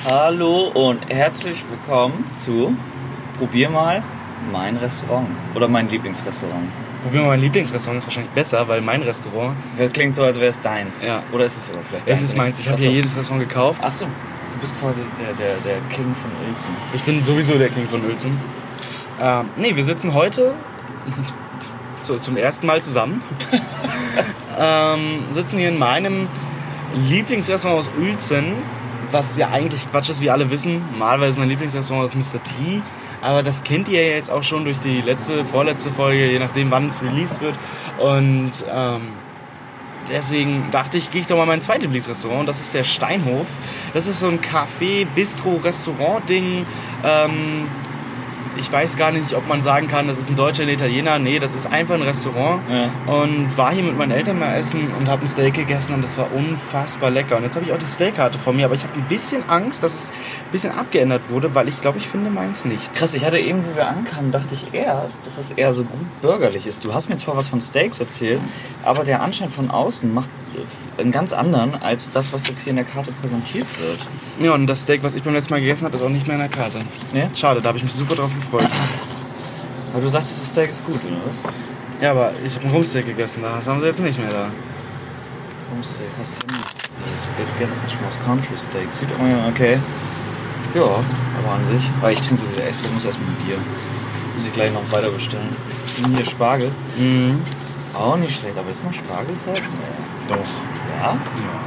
Hallo und herzlich willkommen zu Probier mal mein Restaurant oder mein Lieblingsrestaurant. Probier mal mein Lieblingsrestaurant, ist wahrscheinlich besser, weil mein Restaurant... Das klingt so, als wäre es deins. Ja. Oder ist es sogar vielleicht Es deins? ist meins, ich habe hier jedes Restaurant gekauft. Achso, du bist quasi der King von Uelzen. Ich bin sowieso der King von Uelzen. Wir sitzen heute zum ersten Mal zusammen. Sitzen hier in meinem Lieblingsrestaurant aus Uelzen, was ja eigentlich Quatsch ist, wie alle wissen. Normalerweise ist mein Lieblingsrestaurant das Mr. T. Aber das kennt ihr ja jetzt auch schon durch die vorletzte Folge, je nachdem wann es released wird. Und deswegen dachte ich, gehe ich doch mal in mein zweitlieblingsrestaurant. Und das ist der Steinhof. Das ist so ein Café, Bistro, Restaurant-Ding. Ich weiß gar nicht, ob man sagen kann, das ist ein Deutscher, ein Italiener. Nee, das ist einfach ein Restaurant. Ja. Und war hier mit meinen Eltern mal essen und habe ein Steak gegessen und das war unfassbar lecker. Und jetzt habe ich auch die Steakkarte vor mir, aber ich habe ein bisschen Angst, dass es ein bisschen abgeändert wurde, weil ich glaube, ich finde meins nicht. Krass, ich hatte eben, wo wir ankamen, dachte ich erst, dass es eher so gut bürgerlich ist. Du hast mir zwar was von Steaks erzählt, aber der Anschein von außen macht einen ganz anderen als das, was jetzt hier in der Karte präsentiert wird. Ja, und das Steak, was ich beim letzten Mal gegessen habe, ist auch nicht mehr in der Karte. Nee? Schade, da habe ich mich super drauf gefreut. Aber du sagst, das Steak ist gut, oder was? Ja, aber ich habe ein Rumpsteak gegessen, das haben sie jetzt nicht mehr da. Rumpsteak, hast du nicht? Das schmeckt Country Steak. Okay. Ja, aber an sich. Aber ich trinke so wieder echt, ich muss erstmal ein Bier. Muss ich gleich noch weiter bestellen. Was ist denn hier Spargel? Mhm. Auch nicht schlecht, aber ist noch Spargelzeit? Nee. Doch. Ja?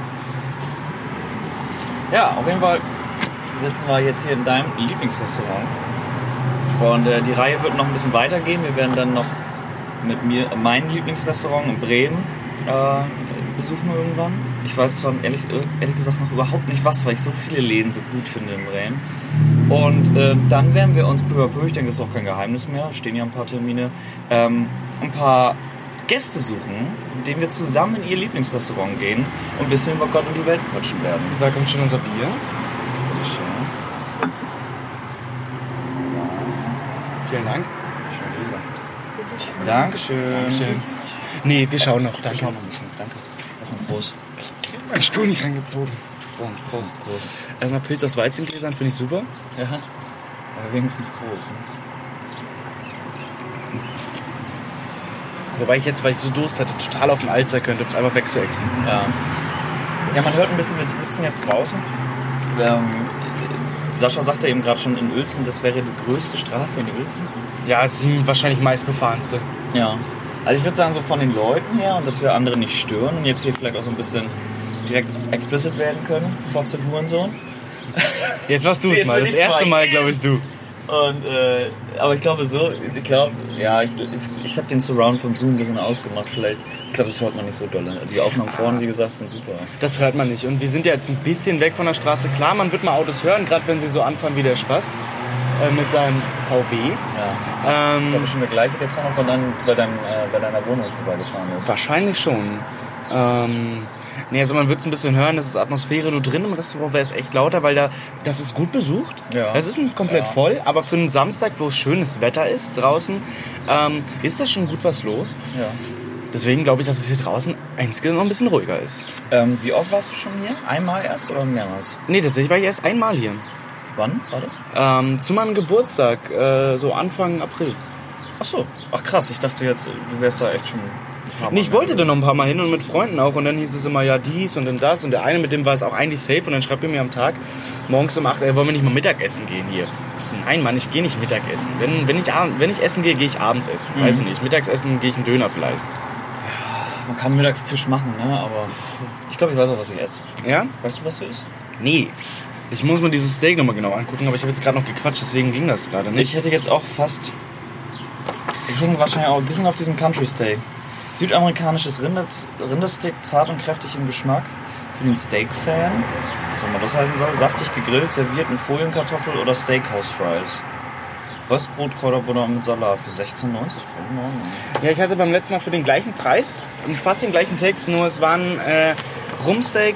Ja, auf jeden Fall sitzen wir jetzt hier in deinem Lieblingsrestaurant. Und die Reihe wird noch ein bisschen weitergehen. Wir werden dann noch mit mir mein Lieblingsrestaurant in Bremen besuchen irgendwann. Ich weiß zwar ehrlich gesagt noch überhaupt nicht was, weil ich so viele Läden so gut finde in Bremen. Und dann werden wir uns peu à peu, ich denke, das ist auch kein Geheimnis mehr, stehen ja ein paar Termine, ein paar Gäste suchen, mit denen wir zusammen in ihr Lieblingsrestaurant gehen und ein bisschen über Gott und die Welt quatschen werden. Da kommt schon unser Bier. Vielen Dank. Dankeschön. Dankeschön. Nee, wir schauen noch. Danke. Schauen wir nicht. Danke. Erstmal Prost. Ich krieg meinen Stuhl nicht reingezogen. So, Prost. Erstmal Pilz aus Weizengläsern, finde ich super. Ja. Aber wenigstens groß. Ne? Wobei ich jetzt, weil ich so Durst hatte, total auf dem Alster könnte, um es einfach wegzuexen. Ja. Ja, man hört ein bisschen, wir sitzen jetzt draußen. Sascha sagte eben gerade schon in Uelzen, das wäre die größte Straße in Uelzen. Ja, es ist die wahrscheinlich meistbefahrenste. Ja. Also ich würde sagen, so von den Leuten her und dass wir andere nicht stören und jetzt hier vielleicht auch so ein bisschen direkt explicit werden können. Fotze Hurensohn. Jetzt warst du es mal. Das erste Mal, glaube ich, du. Und, aber ich glaube ich habe den Surround vom Zoom ein bisschen ausgemacht vielleicht. Ich glaube, das hört man nicht so doll. Die Aufnahmen vorne, wie gesagt, sind super. Das hört man nicht. Und wir sind ja jetzt ein bisschen weg von der Straße. Klar, man wird mal Autos hören, gerade wenn sie so anfahren wie der Spast. Mit seinem VW. Ja. Ich glaube schon der gleiche, der vorne bei deiner Wohnung vorbeigefahren ist. Wahrscheinlich schon. Also man wird es ein bisschen hören, das ist Atmosphäre. Nur drin im Restaurant wäre es echt lauter, weil das ist gut besucht. Ja. Es ist nicht komplett voll, aber für einen Samstag, wo es schönes Wetter ist draußen, ist das schon gut was los. Ja. Deswegen glaube ich, dass es hier draußen insgesamt noch ein bisschen ruhiger ist. Wie oft warst du schon hier? Einmal erst oder mehrmals? Nee, tatsächlich war ich erst einmal hier. Wann war das? Zu meinem Geburtstag, so Anfang April. Ach so. Ach krass, ich dachte jetzt, du wärst da echt schon... Nee, ich wollte da noch ein paar Mal hin und mit Freunden auch und dann hieß es immer, ja dies und dann das und der eine, mit dem war es auch eigentlich safe und dann schreibt er mir am Tag morgens um 8, wollen wir nicht mal Mittagessen gehen hier? Ich so, nein Mann, ich gehe nicht Mittagessen. Wenn ich essen gehe, gehe ich abends essen. Weiß ich nicht, Mittagessen gehe ich einen Döner vielleicht. Ja, man kann einen Mittagstisch machen, ne? Aber ich glaube, ich weiß auch, was ich esse. Ja? Weißt du, was du isst? Nee. Ich muss mir dieses Steak nochmal genau angucken, aber ich habe jetzt gerade noch gequatscht, deswegen ging das gerade nicht. Ich hätte jetzt auch ich hänge wahrscheinlich auch ein bisschen auf diesem Country Steak. Südamerikanisches Rindersteak, zart und kräftig im Geschmack. Für den Steak-Fan, was auch immer das heißen soll, saftig gegrillt, serviert mit Folienkartoffel oder Steakhouse-Fries. Röstbrot, Kräuterbutter mit Salat für 16,90, voll in Ordnung. Ja, ich hatte beim letzten Mal für den gleichen Preis, fast den gleichen Text, nur es waren Rumpsteak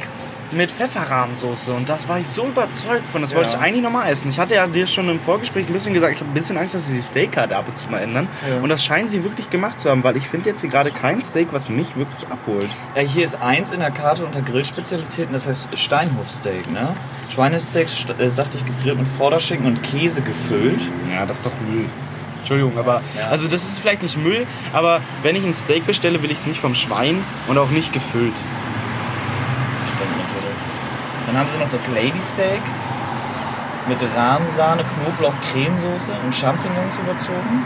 mit Pfefferrahmsoße und das war ich so überzeugt von, das wollte ich eigentlich nochmal essen. Ich hatte ja dir schon im Vorgespräch ein bisschen gesagt, ich habe ein bisschen Angst, dass sie die Steakkarte ab und zu mal ändern und das scheinen sie wirklich gemacht zu haben, weil ich finde jetzt hier gerade kein Steak, was mich wirklich abholt. Hier ist eins in der Karte unter Grillspezialitäten, das heißt Steinhofsteak, ne? Schweinesteak, saftig gegrillt mit Vorderschinken und Käse gefüllt. Ja, das ist doch Müll. Entschuldigung, aber also das ist vielleicht nicht Müll, aber wenn ich ein Steak bestelle, will ich es nicht vom Schwein und auch nicht gefüllt. Stimmt natürlich. Dann haben sie noch das Lady Steak mit Rahmsahne, Knoblauch, Cremesoße und Champignons überzogen.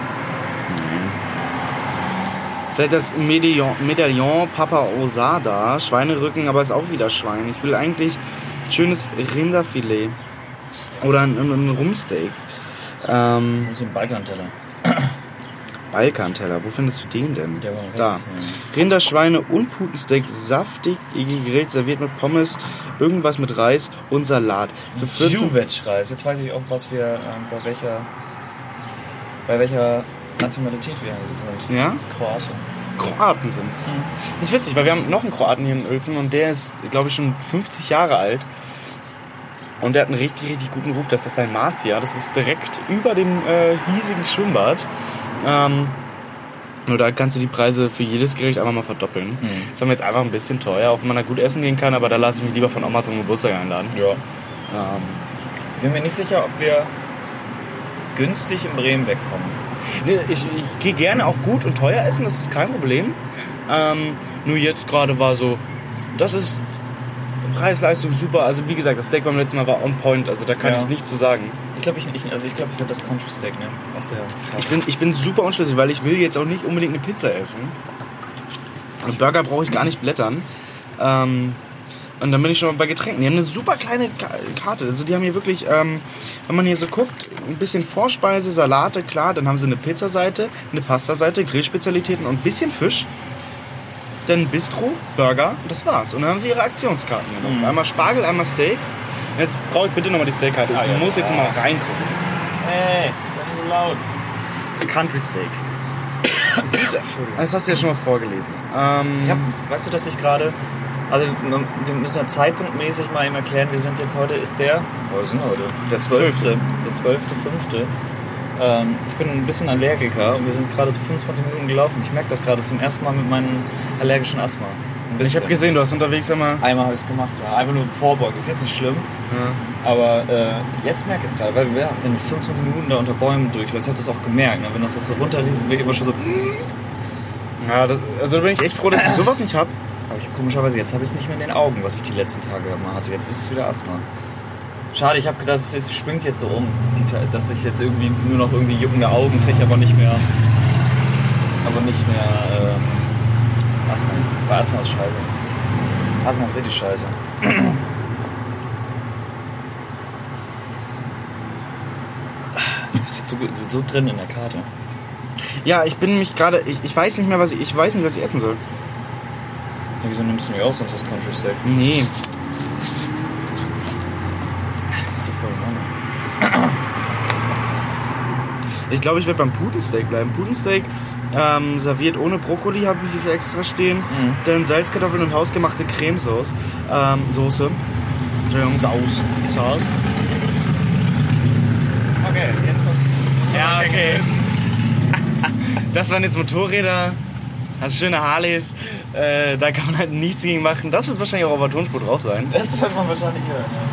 Vielleicht das Medaillon Papa Osada, Schweinerücken, aber ist auch wieder Schwein. Ich will eigentlich schönes Rinderfilet oder ein Rumsteak. Und so ein Balkanteller. Balkanteller, wo findest du den denn? Der war da. rechts, Rinder, Schweine und Putensteak, saftig gegrillt, serviert mit Pommes, irgendwas mit Reis und Salat. Für 14 Juvetsch-Reis. Jetzt weiß ich auch, was wir bei welcher Nationalität wir sind. Ja? Kroaten. Kroaten sind's. Das ist witzig, weil wir haben noch einen Kroaten hier in Uelzen und der ist, glaube ich, schon 50 Jahre alt. Und der hat einen richtig, richtig guten Ruf. Das ist ein Marcia. Das ist direkt über dem hiesigen Schwimmbad. Nur da kannst du die Preise für jedes Gericht einfach mal verdoppeln. Das war mir jetzt einfach ein bisschen teuer, auch wenn man da gut essen gehen kann, aber da lasse ich mich lieber von Oma zum Geburtstag einladen. Ja. Bin mir nicht sicher, ob wir günstig in Bremen wegkommen. Nee, ich gehe gerne auch gut und teuer essen, das ist kein Problem. Nur jetzt gerade war so, das ist Preis-Leistung super. Also wie gesagt, das Steak beim letzten Mal war on point, also da kann ich nichts zu sagen. Ich glaube, ich werde das Country Steak nehmen. Aus der ich bin super unschlüssig, weil ich will jetzt auch nicht unbedingt eine Pizza essen. Und Burger brauche ich gar nicht blättern. Und dann bin ich schon mal bei Getränken. Die haben eine super kleine Karte. Also die haben hier wirklich, wenn man hier so guckt, ein bisschen Vorspeise, Salate, klar. Dann haben sie eine Pizzaseite, eine Pastaseite, Grillspezialitäten und ein bisschen Fisch. Dann Bistro, Burger und das war's. Und dann haben sie ihre Aktionskarten hier noch. Einmal Spargel, einmal Steak. Jetzt brauche ich bitte nochmal die Steakkarte. Ich muss jetzt mal reingucken. Hey, sei so laut. Das ist Country Steak. Das hast du ja schon mal vorgelesen. Weißt du, dass ich gerade... Also wir müssen ja zeitpunktmäßig mal eben erklären, wir sind jetzt heute, was sind heute? Der 12. Der 12.5. Ich bin ein bisschen Allergiker und wir sind gerade 25 Minuten gelaufen. Ich merke das gerade zum ersten Mal mit meinem allergischen Asthma. Ich habe gesehen, du hast unterwegs einmal habe ich es gemacht, ja. Einfach nur Vorbeugen. Ist jetzt nicht schlimm, aber jetzt merke ich es gerade, weil wenn du 25 Minuten da unter Bäumen durchläufst, habe ich das auch gemerkt. Ne? Wenn das auch so runterrieselt, wird immer schon so... Ja, also da bin ich echt froh, dass ich sowas nicht habe. Aber komischerweise, jetzt habe ich es nicht mehr in den Augen, was ich die letzten Tage immer hatte. Jetzt ist es wieder Asthma. Schade, ich habe gedacht, es schwingt jetzt so rum, dass ich jetzt irgendwie nur noch irgendwie juckende Augen kriege, aber nicht mehr Asthma. Weil Asthma ist scheiße. Asthma ist richtig scheiße. Du bist jetzt so drin in der Karte. Ja, ich bin mich gerade, ich weiß nicht mehr, was ich essen soll. Ja, wieso nimmst du nicht auch sonst das Country Steak? Nee. So voll Ich glaube, ich werde beim Putensteak bleiben. Putensteak serviert ohne Brokkoli, habe ich hier extra stehen. Dann Salzkartoffeln und hausgemachte Cremesoße. Soße. Entschuldigung. Sauce. Okay, jetzt kommt's. Ja, okay. Das waren jetzt Motorräder. Das schöne Harleys. Da kann man halt nichts gegen machen. Das wird wahrscheinlich auch auf der Tonspur drauf sein. Das wird man wahrscheinlich hören, ja.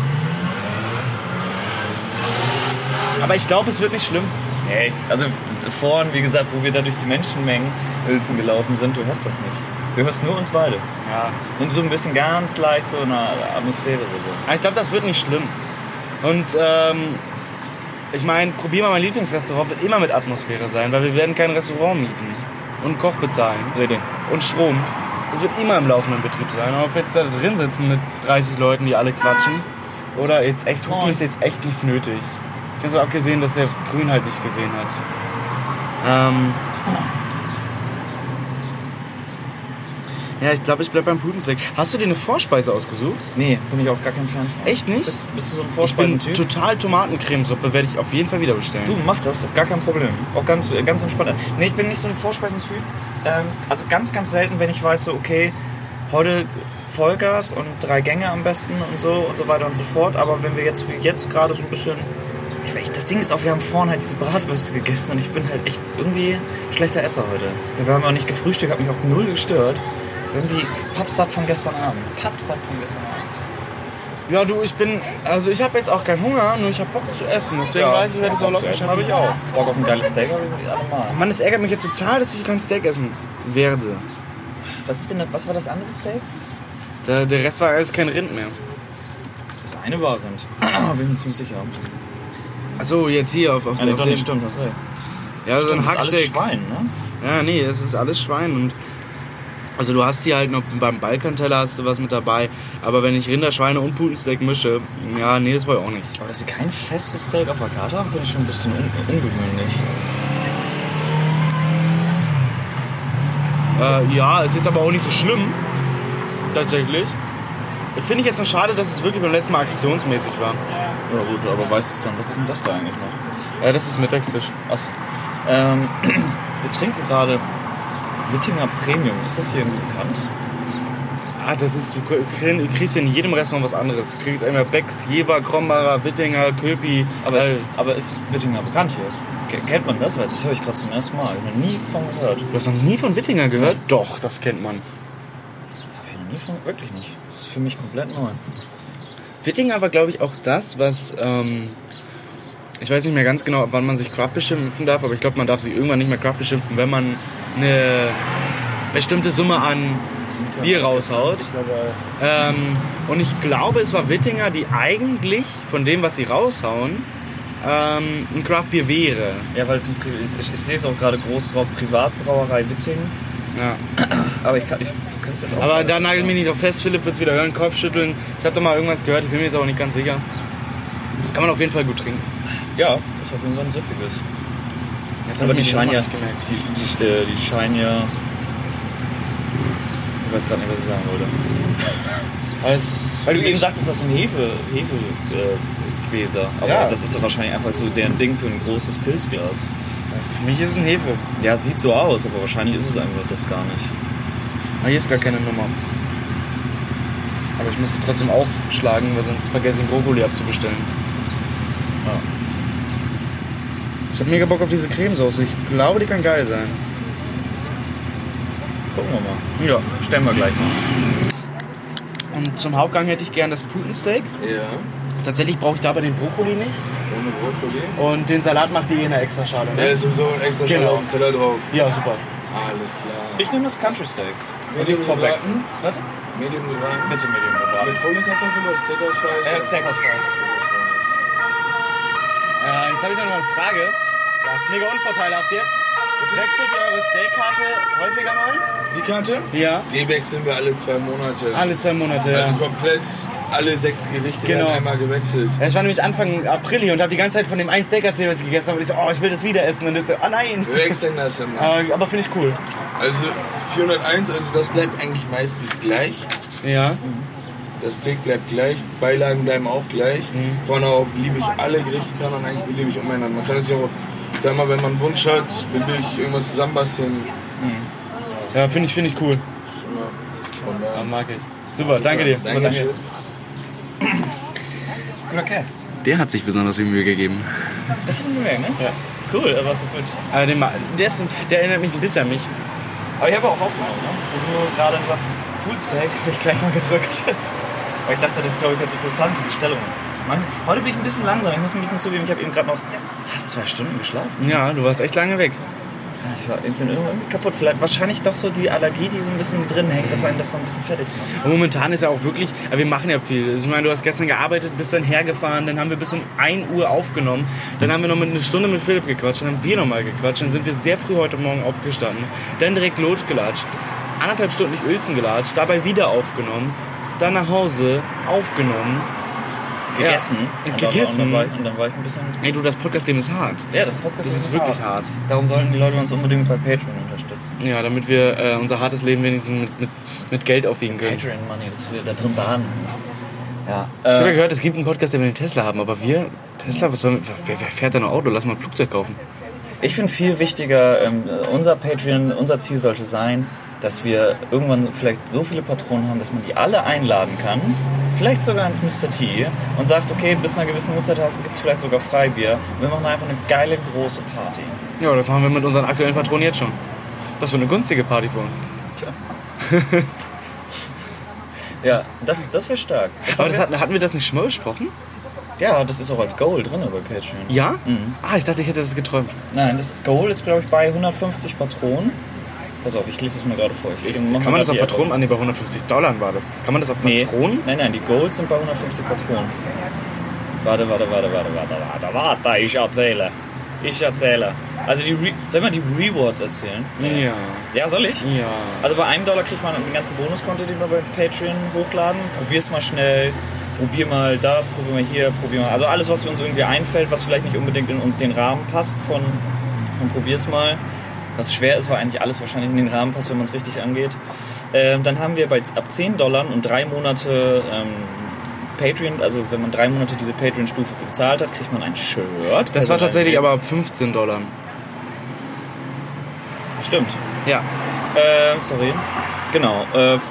Aber ich glaube, es wird nicht schlimm. Nee, also vorhin, wie gesagt, wo wir da durch die Menschenmengen Uelzen gelaufen sind, du hörst das nicht. Du hörst nur uns beide. Ja. Und so ein bisschen ganz leicht so eine Atmosphäre. So. Ich glaube, das wird nicht schlimm. Und ich meine, probier mal mein Lieblingsrestaurant, wird immer mit Atmosphäre sein, weil wir werden kein Restaurant mieten und einen Koch bezahlen. Richtig. Und Strom. Das wird immer im laufenden Betrieb sein. Und ob wir jetzt da drin sitzen mit 30 Leuten, die alle quatschen, oder jetzt echt, Hupen ist jetzt echt nicht nötig. Ganz so abgesehen, dass der Grün halt nicht gesehen hat. Ja, ich glaube, ich bleib beim Putensteak. Hast du dir eine Vorspeise ausgesucht? Nee, bin ich auch gar kein Fan von. Echt nicht? Bist du so ein Ich bin Vorspeisentyp? total Tomatencremesuppe, werde ich auf jeden Fall wieder bestellen. Du, mach das, gar kein Problem. Auch ganz entspannt. Nee, ich bin nicht so ein Vorspeisentyp. Also ganz, ganz selten, wenn ich weiß, so, okay, heute Vollgas und 3 Gänge am besten und so weiter und so fort. Aber wenn wir jetzt gerade so ein bisschen... Das Ding ist auch, wir haben vorhin halt diese Bratwürste gegessen und ich bin halt echt irgendwie schlechter Esser heute. Wir haben auch nicht gefrühstückt, hat mich auch null gestört. Irgendwie pappsatt von gestern Abend. Ja, du, ich habe jetzt auch keinen Hunger, nur ich habe Bock zu essen. Deswegen weiß ich, werde es auch locker schaffen. Habe ich auch. Bock auf ein geiles Steak habe ich allemal. Mann, es ärgert mich jetzt total, dass ich kein Steak essen werde. Was war das andere Steak? Der Rest war alles kein Rind mehr. Das eine war Rind. Bin ich mir ziemlich sicher. Achso, jetzt hier auf dem... Doch nicht, stimmt, hast recht. Ja, so ein Hacksteak. Das ist alles Schwein, ne? Ja, nee, es ist alles Schwein und... Also du hast hier halt noch beim Balkanteller hast du was mit dabei, aber wenn ich Rinder, Schweine und Putensteak mische, ja, nee, das war ich auch nicht. Aber dass sie kein festes Steak auf der Karte haben, finde ich schon ein bisschen ungewöhnlich. Ja, ist jetzt aber auch nicht so schlimm, tatsächlich. Finde ich jetzt noch schade, dass es wirklich beim letzten Mal aktionsmäßig war. Ja gut, aber weißt du es dann, was ist denn das da eigentlich noch? Das ist Mittagstisch. Achso. Wir trinken gerade Wittinger Premium. Ist das hier irgendwie bekannt? Das ist, du kriegst in jedem Restaurant was anderes. Du kriegst einmal Becks, Jever, Krombacher, Wittinger, Köpi. Aber ist Wittinger bekannt hier? Kennt man das? Weil das höre ich gerade zum ersten Mal. Ich habe noch nie von gehört. Du hast noch nie von Wittinger gehört? Ja. Doch, das kennt man. Habe ich noch nie von... Wirklich nicht. Das ist für mich komplett neu. Wittinger war, glaube ich, auch das, was... ich weiß nicht mehr ganz genau, wann man sich Craft beschimpfen darf, aber ich glaube, man darf sich irgendwann nicht mehr Craft beschimpfen, wenn man eine bestimmte Summe an Bier raushaut. Ich glaube auch. Und ich glaube, es war Wittinger, die eigentlich von dem, was sie raushauen, ein Craft-Bier wäre. Ja, weil ich sehe es auch gerade groß drauf, Privatbrauerei Witting. Ja. Aber ich könnte es jetzt auch... Aber da nagelt mich nicht auf fest, Philipp wird es wieder hören, Kopfschütteln. Ich habe da mal irgendwas gehört, ich bin mir jetzt auch nicht ganz sicher. Das kann man auf jeden Fall gut trinken. Ja, ist auf jeden Fall ein süffiges. Aber die scheinen ja... Die scheinen ja... Ich weiß gerade nicht, was ich sagen wollte. Weil du eben sagtest, das sind Hefegläser. Aber ja. Das ist doch wahrscheinlich einfach so deren Ding für ein großes Pilzglas. Für mich ist es ein Hefe. Ja, sieht so aus, aber wahrscheinlich ist es einfach das gar nicht. Hier ist gar keine Nummer. Aber ich muss mich trotzdem aufschlagen, weil sonst vergesse ich den Brokkoli abzubestellen. Ja. Ich habe mega Bock auf diese Cremesauce. Ich glaube, die kann geil sein. Gucken wir mal. Ja, stellen wir gleich mal. Und zum Hauptgang hätte ich gern das Putensteak. Ja. Tatsächlich brauche ich dabei den Brokkoli nicht. Ohne Brokkoli. Und den Salat macht die in der extra Schale, ne? Ja, ist sowieso ein extra Schale auf dem Teller drauf. Ja, super. Alles klar. Ich nehme das Country Steak. Nichts vorweg. Was? Medium gebraten. Bitte Medium gebraten. Mit Folienkartoffeln oder Steakhouse-Fleisch? Steakhouse-Fleisch. Jetzt habe ich noch mal eine Frage. Das ist mega unvorteilhaft jetzt. Wechselt ihr eure Steakkarte häufiger mal? Die Karte? Ja. Die wechseln wir alle 2 Monate. Alle 2 Monate, ja. Also komplett alle 6 Gerichte werden einmal gewechselt. Ja, ich war nämlich Anfang April und habe die ganze Zeit von dem einen Steak erzählt, was ich gegessen habe. Und ich so, ich will das wieder essen. Und jetzt so, nein. Wir wechseln das immer. Aber finde ich cool. Also 401, also das bleibt eigentlich meistens gleich. Ja. Das Steak bleibt gleich, Beilagen bleiben auch gleich. Kann man auch beliebig, alle Gerichte kann man eigentlich beliebig umändern. Man kann es ja auch, sag mal, wenn man einen Wunsch hat, beliebig irgendwas zusammenbasteln. Ja, finde ich cool. Ja, mag ich. Super, danke dir. Danke. Okay. Der hat sich besonders viel Mühe gegeben. Das haben wir gemerkt, ne? Ja. Cool, aber so gut. Aber der erinnert mich ein bisschen an mich. Aber ich habe auch aufgenommen, ne? Wo du gerade sagst, Poolsteak, habe ich gleich mal gedrückt. Weil ich dachte, das ist, glaube ich, ganz interessant, die Bestellung. Heute bin ich ein bisschen langsam, ich muss ein bisschen zugeben, ich habe eben gerade noch fast 2 Stunden geschlafen. Ja, du warst echt lange weg. Ich bin irgendwie kaputt. Vielleicht wahrscheinlich doch so die Allergie, die so ein bisschen drin hängt, dass einen das so ein bisschen fertig macht. Und momentan ist ja auch wirklich, wir machen ja viel. Also ich meine, du hast gestern gearbeitet, bist dann hergefahren, dann haben wir bis um 1 Uhr aufgenommen, dann haben wir noch eine Stunde mit Philipp gequatscht, dann haben wir nochmal gequatscht, dann sind wir sehr früh heute Morgen aufgestanden, dann direkt losgelatscht, 1,5 Stunden durch Uelzen gelatscht, dabei wieder aufgenommen, dann nach Hause, aufgenommen, gegessen. Ja, gegessen. Und dann war ich ein bisschen... Ey du, das Podcast-Leben ist hart. Ja, das Podcast-Leben ist wirklich hart. Darum sollten die Leute uns unbedingt bei Patreon unterstützen. Ja, damit wir unser hartes Leben wenigstens mit Geld aufwiegen können. Patreon-Money, dass wir da drin baden. Ja. Ich habe ja gehört, es gibt einen Podcast, der will den Tesla haben, aber Tesla, wer fährt da ein Auto? Lass mal ein Flugzeug kaufen. Ich finde viel wichtiger, unser Patreon, unser Ziel sollte sein, dass wir irgendwann vielleicht so viele Patronen haben, dass man die alle einladen kann, vielleicht sogar ins Mr. T und sagt, okay, bis einer gewissen Uhrzeit gibt es vielleicht sogar Freibier. Und wir machen einfach eine geile, große Party. Ja, das machen wir mit unseren aktuellen Patronen jetzt schon. Das ist eine günstige Party für uns. Tja. Ja, das wäre stark. Hatten wir das nicht schon mal besprochen? Ja, das ist auch als Goal drin bei Patreon. Ja? Ah, ich dachte, ich hätte das geträumt. Nein, das Goal ist, glaube ich, bei 150 Patronen. Pass auf, ich lese es mal gerade vor. Kann man das auf Patronen? Ah, nee, bei $150 war das. Kann man das auf Patronen? Nee. Nein, die Goals sind bei 150 Patronen. Warte, ich erzähle. Also soll ich mal die Rewards erzählen? Ja. Ja, soll ich? Ja. Also bei $1 kriegt man den ganzen Bonus-Content, den wir bei Patreon hochladen. Probier's mal schnell. Probier mal das, probier mal hier, probier mal... Also alles, was uns irgendwie einfällt, was vielleicht nicht unbedingt in den Rahmen passt und probier's mal. Was schwer ist, weil eigentlich alles wahrscheinlich in den Rahmen passt, wenn man es richtig angeht. Dann haben wir ab $10 und 3 Monate Patreon, also wenn man 3 Monate diese Patreon-Stufe bezahlt hat, kriegt man ein Shirt. Das war tatsächlich aber ab $15. Stimmt. Ja. Sorry. Genau.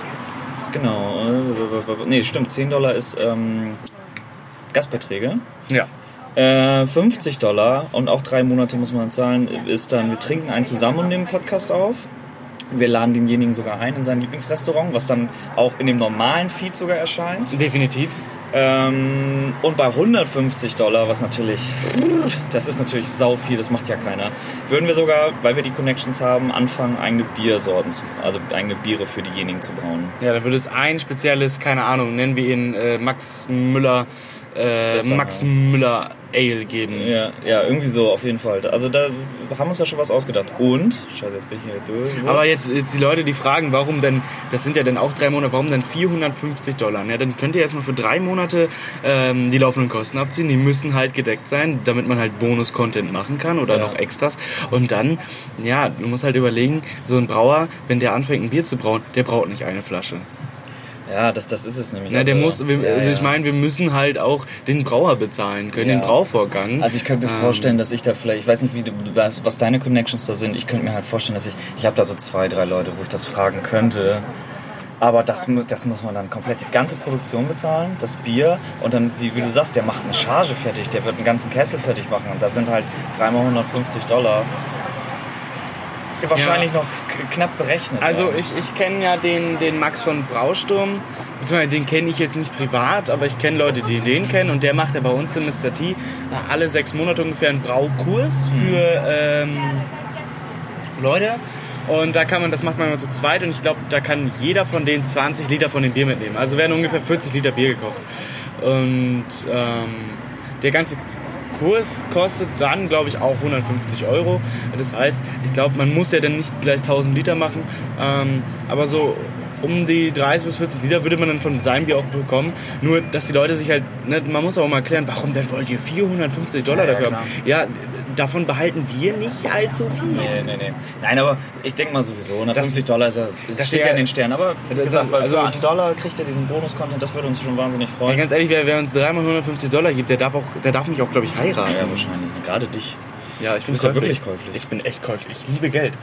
Nee, stimmt. $10 ist Gastbeiträge. Ja. $50 und auch 3 Monate muss man zahlen, ist dann, wir trinken einen zusammen und nehmen einen Podcast auf. Wir laden denjenigen sogar ein in sein Lieblingsrestaurant, was dann auch in dem normalen Feed sogar erscheint. Definitiv. Und bei $150, was natürlich, das ist natürlich sau viel, das macht ja keiner, würden wir sogar, weil wir die Connections haben, anfangen, eigene Biersorten also eigene Biere für diejenigen zu brauen. Ja, dann würde es ein spezielles, keine Ahnung, nennen wir ihn Max Müller Ale geben. Ja, irgendwie so, auf jeden Fall. Also da haben wir uns ja schon was ausgedacht. Und, scheiße, jetzt bin ich hier durch. Aber jetzt die Leute, die fragen, warum denn, das sind ja dann auch 3 Monate, warum denn $450? Ja, dann könnt ihr erstmal für 3 Monate die laufenden Kosten abziehen. Die müssen halt gedeckt sein, damit man halt Bonus-Content machen kann oder noch Extras. Und dann, ja, du musst halt überlegen, so ein Brauer, wenn der anfängt ein Bier zu brauen, der braut nicht eine Flasche. Ja, das ist es nämlich. Na, der muss, ich meine, wir müssen halt auch den Brauer bezahlen können, den Brauvorgang. Also ich könnte mir vorstellen, dass ich da vielleicht, ich weiß nicht, was deine Connections da sind, ich könnte mir halt vorstellen, dass ich habe da so 2, 3 Leute, wo ich das fragen könnte. Aber das muss man dann komplett die ganze Produktion bezahlen, das Bier und dann, wie du sagst, der macht eine Charge fertig, der wird einen ganzen Kessel fertig machen und das sind halt 3 mal $150. Wahrscheinlich noch knapp berechnet. Also ich kenne ja den Max von Brausturm, beziehungsweise den kenne ich jetzt nicht privat, aber ich kenne Leute, die den kennen und der macht ja bei uns im Mr. T alle 6 Monate ungefähr einen Braukurs für Leute. Und das macht man immer zu zweit und ich glaube, da kann jeder von denen 20 Liter von dem Bier mitnehmen. Also werden ungefähr 40 Liter Bier gekocht. Und der ganze Kurs kostet dann, glaube ich, auch €150. Das heißt, ich glaube, man muss ja dann nicht gleich 1000 Liter machen, aber so um die 30 bis 40 Liter würde man dann von seinem Bier auch bekommen. Nur, dass die Leute sich halt, ne, man muss auch mal erklären, warum denn wollt ihr $450 dafür haben? Ja, davon behalten wir nicht allzu viel. Nee. Nein, aber ich denke mal sowieso, $50 ist steht ja in den Sternen. Aber wie gesagt, für $1 kriegt er diesen Bonus-Content, das würde uns schon wahnsinnig freuen. Ja, ganz ehrlich, wer uns 3 mal $150 gibt, der darf mich auch, glaube ich, heiraten. Ja, wahrscheinlich. Gerade dich. Ja, ich bin ja wirklich käuflich. Ich bin echt käuflich. Ich liebe Geld.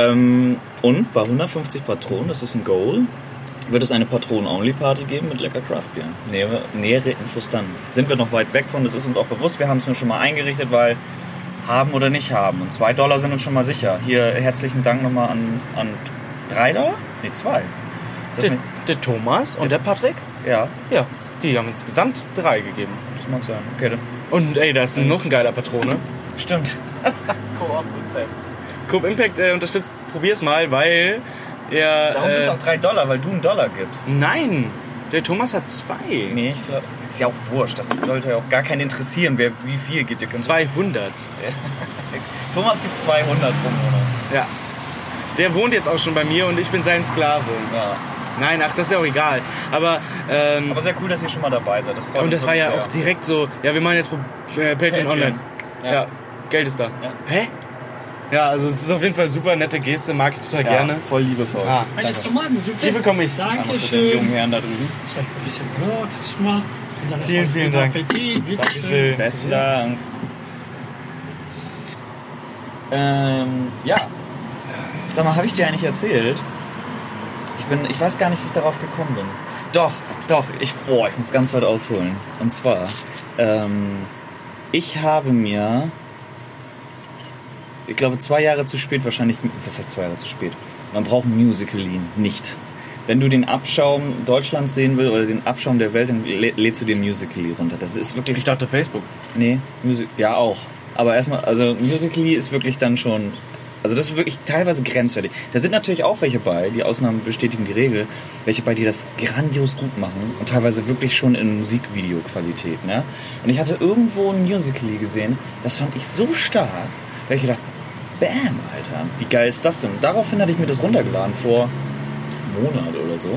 Und bei 150 Patronen, das ist ein Goal, wird es eine Patronen-Only-Party geben mit lecker Craftbier. Nähere Infos dann. Sind wir noch weit weg von, das ist uns auch bewusst. Wir haben es nur schon mal eingerichtet, weil haben oder nicht haben. Und $2 sind uns schon mal sicher. Hier herzlichen Dank nochmal an $3? Nee, 2. Der Thomas und der Patrick? Ja. Ja, die haben insgesamt 3 gegeben. Das mag sein. Okay, dann. Und ey, da ist noch ein geiler Patrone. Stimmt. Coop Impact. Coop Impact unterstützt, probier's mal, weil er... Darum sind es auch $3, weil du $1 gibst. Nein, der Thomas hat 2. Nee, ich glaube... Ist ja auch wurscht. Das sollte ja auch gar keinen interessieren, wie viel gibt. Ihr könnt 200. Thomas gibt 200 pro Monat. Ja. Der wohnt jetzt auch schon bei mir und ich bin sein Sklave. Ja. Nein, ach, das ist ja auch egal. Aber sehr cool, dass ihr schon mal dabei seid. Das freut und das war ja sehr. Auch direkt so, ja, wir machen jetzt Patreon online. Ja, Geld ist da. Ja. Hä? Ja, also es ist auf jeden Fall super nette Geste, mag ich total gerne. Voll liebevoll. Meine Tomaten sind Die bekomme ich. Dankeschön. Den jungen Herrn da drüben. Ich habe ein bisschen Brot, hast du mal. Vielen Dank. Appetit, Dankeschön. Besten Dank. Ja. Sag mal, habe ich dir eigentlich erzählt, Ich weiß gar nicht, wie ich darauf gekommen bin. Doch, ich muss ganz weit ausholen. Und zwar, ich habe mir, ich glaube 2 Jahre zu spät wahrscheinlich, was heißt 2 Jahre zu spät? Man braucht ein Musical.ly nicht. Wenn du den Abschaum Deutschlands sehen willst oder den Abschaum der Welt, dann lädst du den Musical.ly runter. Das ist wirklich... Ich dachte Facebook. Nee, ja auch. Aber erstmal, also Musical.ly ist wirklich dann schon... Also das ist wirklich teilweise grenzwertig. Da sind natürlich auch welche bei, die Ausnahmen bestätigen die Regel, welche bei, die das grandios gut machen und teilweise wirklich schon in Musikvideo-Qualität. Ne? Und ich hatte irgendwo ein Musical.ly gesehen, das fand ich so stark, da ich gedacht, bam, Alter, wie geil ist das denn? Daraufhin hatte ich mir das runtergeladen vor einem Monat oder so.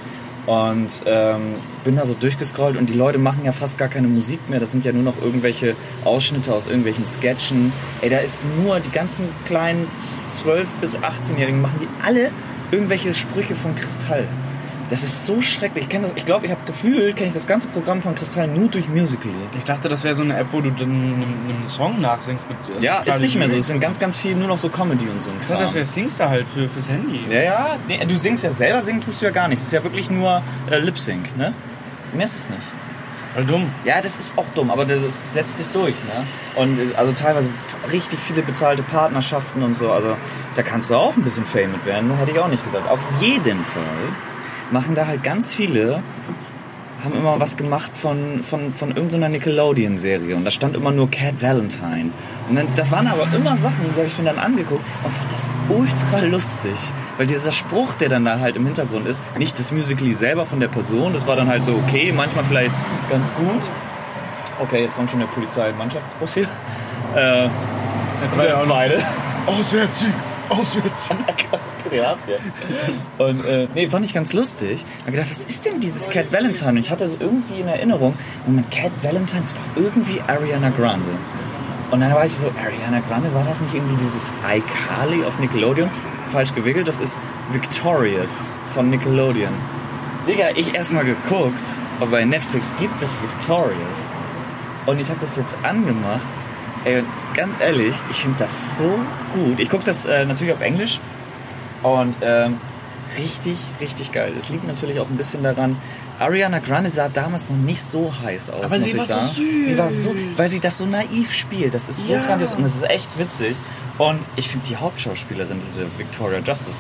Und bin da so durchgescrollt und die Leute machen ja fast gar keine Musik mehr. Das sind ja nur noch irgendwelche Ausschnitte aus irgendwelchen Sketchen. Ey, da ist nur die ganzen kleinen 12- bis 18-Jährigen machen die alle irgendwelche Sprüche von Kristall. Das ist so schrecklich. Ich glaube, ich habe gefühlt, kenne ich das ganze Programm von Kristall nur durch Musical.ly. Ich dachte, das wäre so eine App, wo du dann einen Song nachsingst. Mit, ja, ist nicht mehr so. Es sind ganz, ganz viel nur noch so Comedy und so. Ich dachte, das wäre Singstar halt fürs Handy. Ja. Nee, du singst ja selber, singen tust du ja gar nicht. Es ist ja wirklich nur Lip-Sync, ne? Mehr ist es nicht. Das ist ja voll dumm. Ja, das ist auch dumm, aber das setzt sich durch, ne? Und also teilweise richtig viele bezahlte Partnerschaften und so. Also da kannst du auch ein bisschen Fame mit werden. Hätte ich auch nicht gedacht. Auf jeden Fall machen da halt ganz viele, haben immer was gemacht von irgendeiner Nickelodeon-Serie und da stand immer nur Cat Valentine. Und dann, das waren aber immer Sachen, die habe ich mir dann angeguckt und fand das ultra lustig. Weil dieser Spruch, der dann da halt im Hintergrund ist, nicht das Musical.ly selber von der Person, das war dann halt so okay, manchmal vielleicht ganz gut. Okay, jetzt kommt schon der Polizei-Mannschaftsbus hier. Der zweite. Auswärtssieg. Was geht denn ab hier? Und nee, fand ich ganz lustig. Ich habe gedacht, was ist denn dieses Cat Valentine? Und ich hatte es irgendwie in Erinnerung. Und Cat Valentine ist doch irgendwie Ariana Grande. Und dann war ich so, Ariana Grande, war das nicht irgendwie dieses iCarly auf Nickelodeon? Falsch gewickelt, das ist Victorious von Nickelodeon. Digga, ich erstmal geguckt, ob bei Netflix gibt es Victorious. Und ich habe das jetzt angemacht. Ey, ganz ehrlich, ich finde das so gut. Ich gucke das natürlich auf Englisch und richtig, richtig geil. Das liegt natürlich auch ein bisschen daran, Ariana Grande sah damals noch nicht so heiß aus, aber muss sie war ich sagen. so süß. Sie war so, weil sie das so naiv spielt. Das ist so grandios und das ist echt witzig. Und ich finde die Hauptschauspielerin, diese Victoria Justice,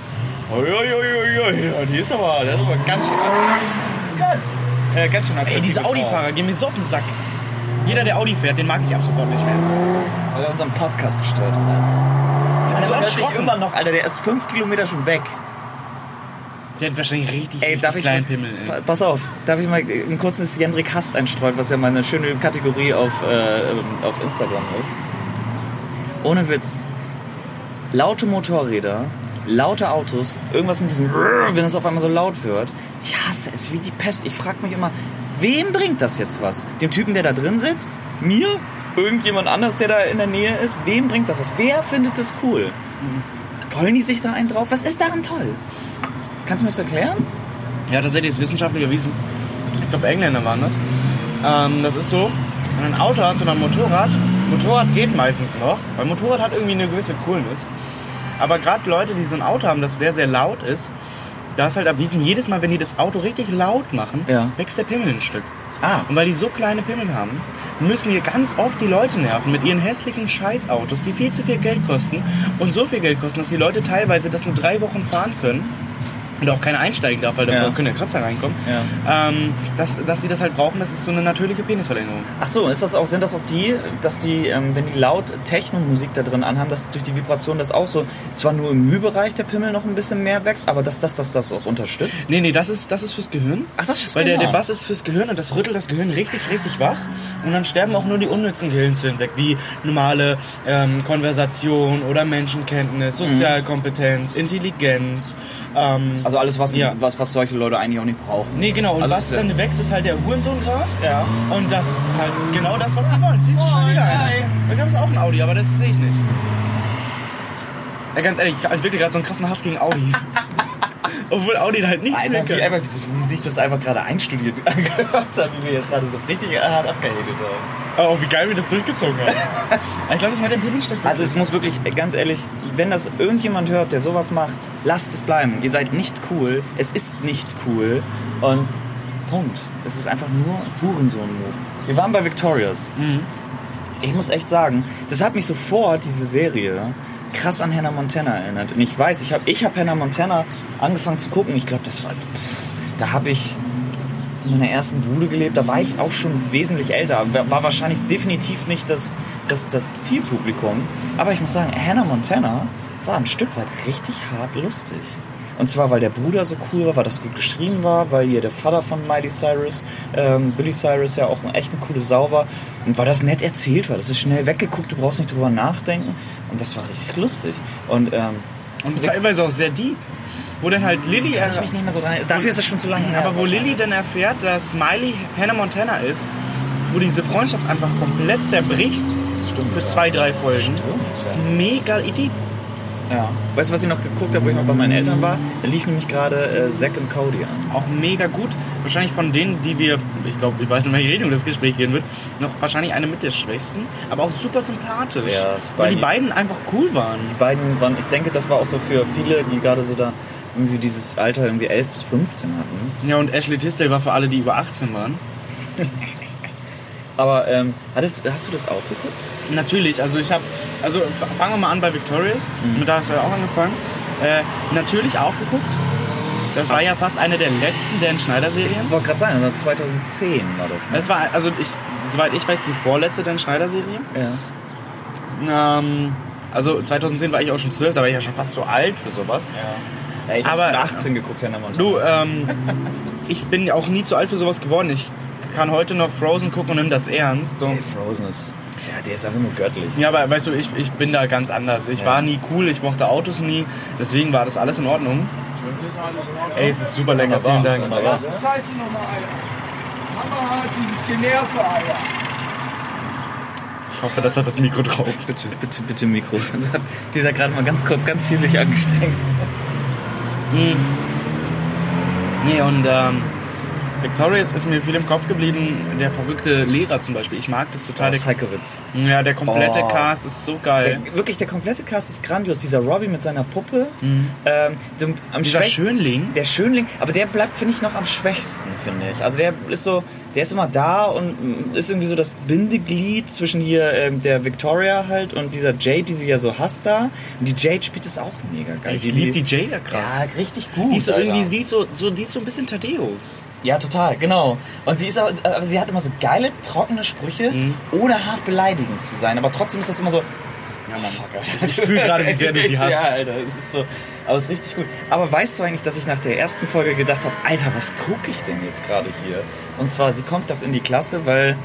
die ist aber ganz schön ganz schön. Ey, diese Audi-Fahrer gehen mir so auf den Sack. Jeder, der Audi fährt, den mag ich ab sofort nicht mehr. Weil er unseren Podcast gestört hat. Ich bin so hört sich erschrocken. immer noch, Alter, der ist 5 Kilometer schon weg. Der hat wahrscheinlich richtig Darf ich kleinen mal, Pimmel. Ey. Pass auf, darf ich mal ein kurzes Jendrik Hast einstreuen, was ja mal eine schöne Kategorie auf Instagram ist. Ohne Witz. Laute Motorräder, laute Autos, irgendwas mit diesem, wenn es auf einmal so laut wird. Ich hasse es wie die Pest. Ich frage mich immer, wem bringt das jetzt was? Dem Typen, der da drin sitzt? Mir? Irgendjemand anders, der da in der Nähe ist? Wem bringt das was? Wer findet das cool? Tollen die sich da einen drauf? Was ist daran toll? Kannst du mir das erklären? Ja, tatsächlich ist wissenschaftlich erwiesen. Ich glaube, Engländer waren das. Das ist so, wenn du ein Auto hast oder ein Motorrad geht meistens noch, weil Motorrad hat irgendwie eine gewisse Coolness. Aber gerade Leute, die so ein Auto haben, das sehr, sehr laut ist, da ist halt erwiesen, jedes Mal, wenn die das Auto richtig laut machen, wächst der Pimmel ein Stück. Und weil die so kleine Pimmel haben, müssen hier ganz oft die Leute nerven mit ihren hässlichen Scheißautos, die viel zu viel Geld kosten und so viel Geld kosten, dass die Leute teilweise das nur 3 Wochen fahren können und auch keiner einsteigen darf, weil da können ja Kratzer reinkommen, dass sie das halt brauchen, das ist so eine natürliche Penisverlängerung. Ach so, sind das auch die, dass die, wenn die laut Techno-Musik da drin anhaben, dass durch die Vibration das auch so, zwar nur im Mühbereich der Pimmel noch ein bisschen mehr wächst, aber dass das auch unterstützt? Nee, das ist fürs Gehirn. Ach, das ist fürs Gehirn? Weil der Bass Bass ist fürs Gehirn und das rüttelt das Gehirn richtig, richtig wach und dann sterben auch nur die unnützen Gehirnzellen weg, wie normale Konversation oder Menschenkenntnis, Sozialkompetenz, Intelligenz, also alles, was solche Leute eigentlich auch nicht brauchen. Nee, genau. Und also was dann wächst, ist halt der Hurensohn-Grad. Ja. Und das ist halt genau das, was die wollen. Siehst du schon wieder einen? Da gab es auch ein Audi, aber das sehe ich nicht. Ja, ganz ehrlich, ich entwickle gerade so einen krassen Hass gegen Audi. Obwohl Audi halt nichts Alter, mehr kann. wie sich das einfach gerade einstudiert angehört hat, wie wir jetzt gerade so richtig hart abgehatet haben. Aber wie geil wir das durchgezogen haben. Ich glaube, das war der Pimmelstöckel. Also es muss wirklich, ganz ehrlich, wenn das irgendjemand hört, der sowas macht, lasst es bleiben. Ihr seid nicht cool, es ist nicht cool und Punkt. Es ist einfach nur Hurensohn-Move. Wir waren bei Victorious. Ich muss echt sagen, das hat mich sofort, diese Serie, krass an Hannah Montana erinnert. Und ich weiß, ich hab Hannah Montana angefangen zu gucken. Ich glaube, da habe ich in meiner ersten Bude gelebt. Da war ich auch schon wesentlich älter. War wahrscheinlich definitiv nicht das Zielpublikum. Aber ich muss sagen, Hannah Montana war ein Stück weit richtig hart lustig. Und zwar, weil der Bruder so cool war, weil das gut geschrieben war, weil hier der Vater von Miley Cyrus, Billy Cyrus, ja auch echt eine coole Sau war. Und weil das nett erzählt war. Das ist schnell weggeguckt, du brauchst nicht drüber nachdenken. Und das war richtig lustig. Und teilweise auch sehr deep. Wo dann halt Lily... Kann ich mich nicht mehr so dran... Dafür ist es schon zu lange her. Aber wo Lily dann erfährt, dass Miley Hannah Montana ist, wo diese Freundschaft einfach komplett zerbricht. Stimmt, für 2-3 Folgen. Das ist mega deep. Ja. Weißt du, was ich noch geguckt habe, wo ich noch bei meinen Eltern war? Da lief nämlich gerade Zack und Cody an. Auch mega gut. Wahrscheinlich von denen, die wir, ich glaube, ich weiß nicht, in welche Richtung das Gespräch gehen wird, noch wahrscheinlich eine mit der Schwächsten, aber auch super sympathisch. Ja, weil die beiden einfach cool waren. Die beiden waren, ich denke, das war auch so für viele, die gerade so da irgendwie dieses Alter irgendwie 11 bis 15 hatten. Ja, und Ashley Tisdale war für alle, die über 18 waren. Aber hast du das auch geguckt? Natürlich, also fangen wir mal an bei Victorious, mit da hast du ja auch angefangen. Natürlich auch geguckt. Das war ja fast eine der letzten Dan Schneider-Serien. Ich wollte gerade sagen, 2010 war das. Ne? Das war, also soweit ich weiß, die vorletzte Dan Schneider-Serie. Ja. Also 2010 war ich auch schon 12, da war ich ja schon fast so alt für sowas. Ja. Ja, ich habe mit 18 geguckt, Hannah Montana. Du, ich bin auch nie zu alt für sowas geworden. Ich kann heute noch Frozen gucken und nimm das ernst. So. Hey, Frozen ist... Ja, der ist einfach nur göttlich. Ja, aber weißt du, ich bin da ganz anders. Ich war nie cool, ich mochte Autos nie. Deswegen war das alles in Ordnung. Ey, es ist super lecker, vielen Dank. Scheiße nochmal, Alter. Mama hat dieses Generve, Alter. Ich hoffe, das hat das Mikro drauf. Bitte Mikro. Die da gerade mal ganz kurz, ganz zierlich angestrengt. Nee, und Victorious ist mir viel im Kopf geblieben. Der verrückte Lehrer zum Beispiel. Ich mag das total. Heikowitz. Ja, der komplette Cast ist so geil. Der komplette Cast ist grandios. Dieser Robbie mit seiner Puppe. Dieser Schönling. Der Schönling. Aber der bleibt, finde ich, noch am schwächsten, finde ich. Also der ist immer da und ist irgendwie so das Bindeglied zwischen hier der Victoria halt und dieser Jade, die sie ja so hasst da. Und die Jade spielt das auch mega geil. Ich liebe die Jade ja krass. Ja, richtig gut. Die ist so irgendwie, die ist so ein bisschen Thaddeus. Ja, total, genau. Und sie hat immer so geile, trockene Sprüche, ohne hart beleidigend zu sein. Aber trotzdem ist das immer so, ja, Mann, fuck, Alter. Ich fühle gerade, wie sehr du sie hast. Ja, Alter, es ist so, aber es ist richtig gut. Aber weißt du eigentlich, dass ich nach der ersten Folge gedacht habe, Alter, was gucke ich denn jetzt gerade hier? Und zwar, sie kommt doch in die Klasse, weil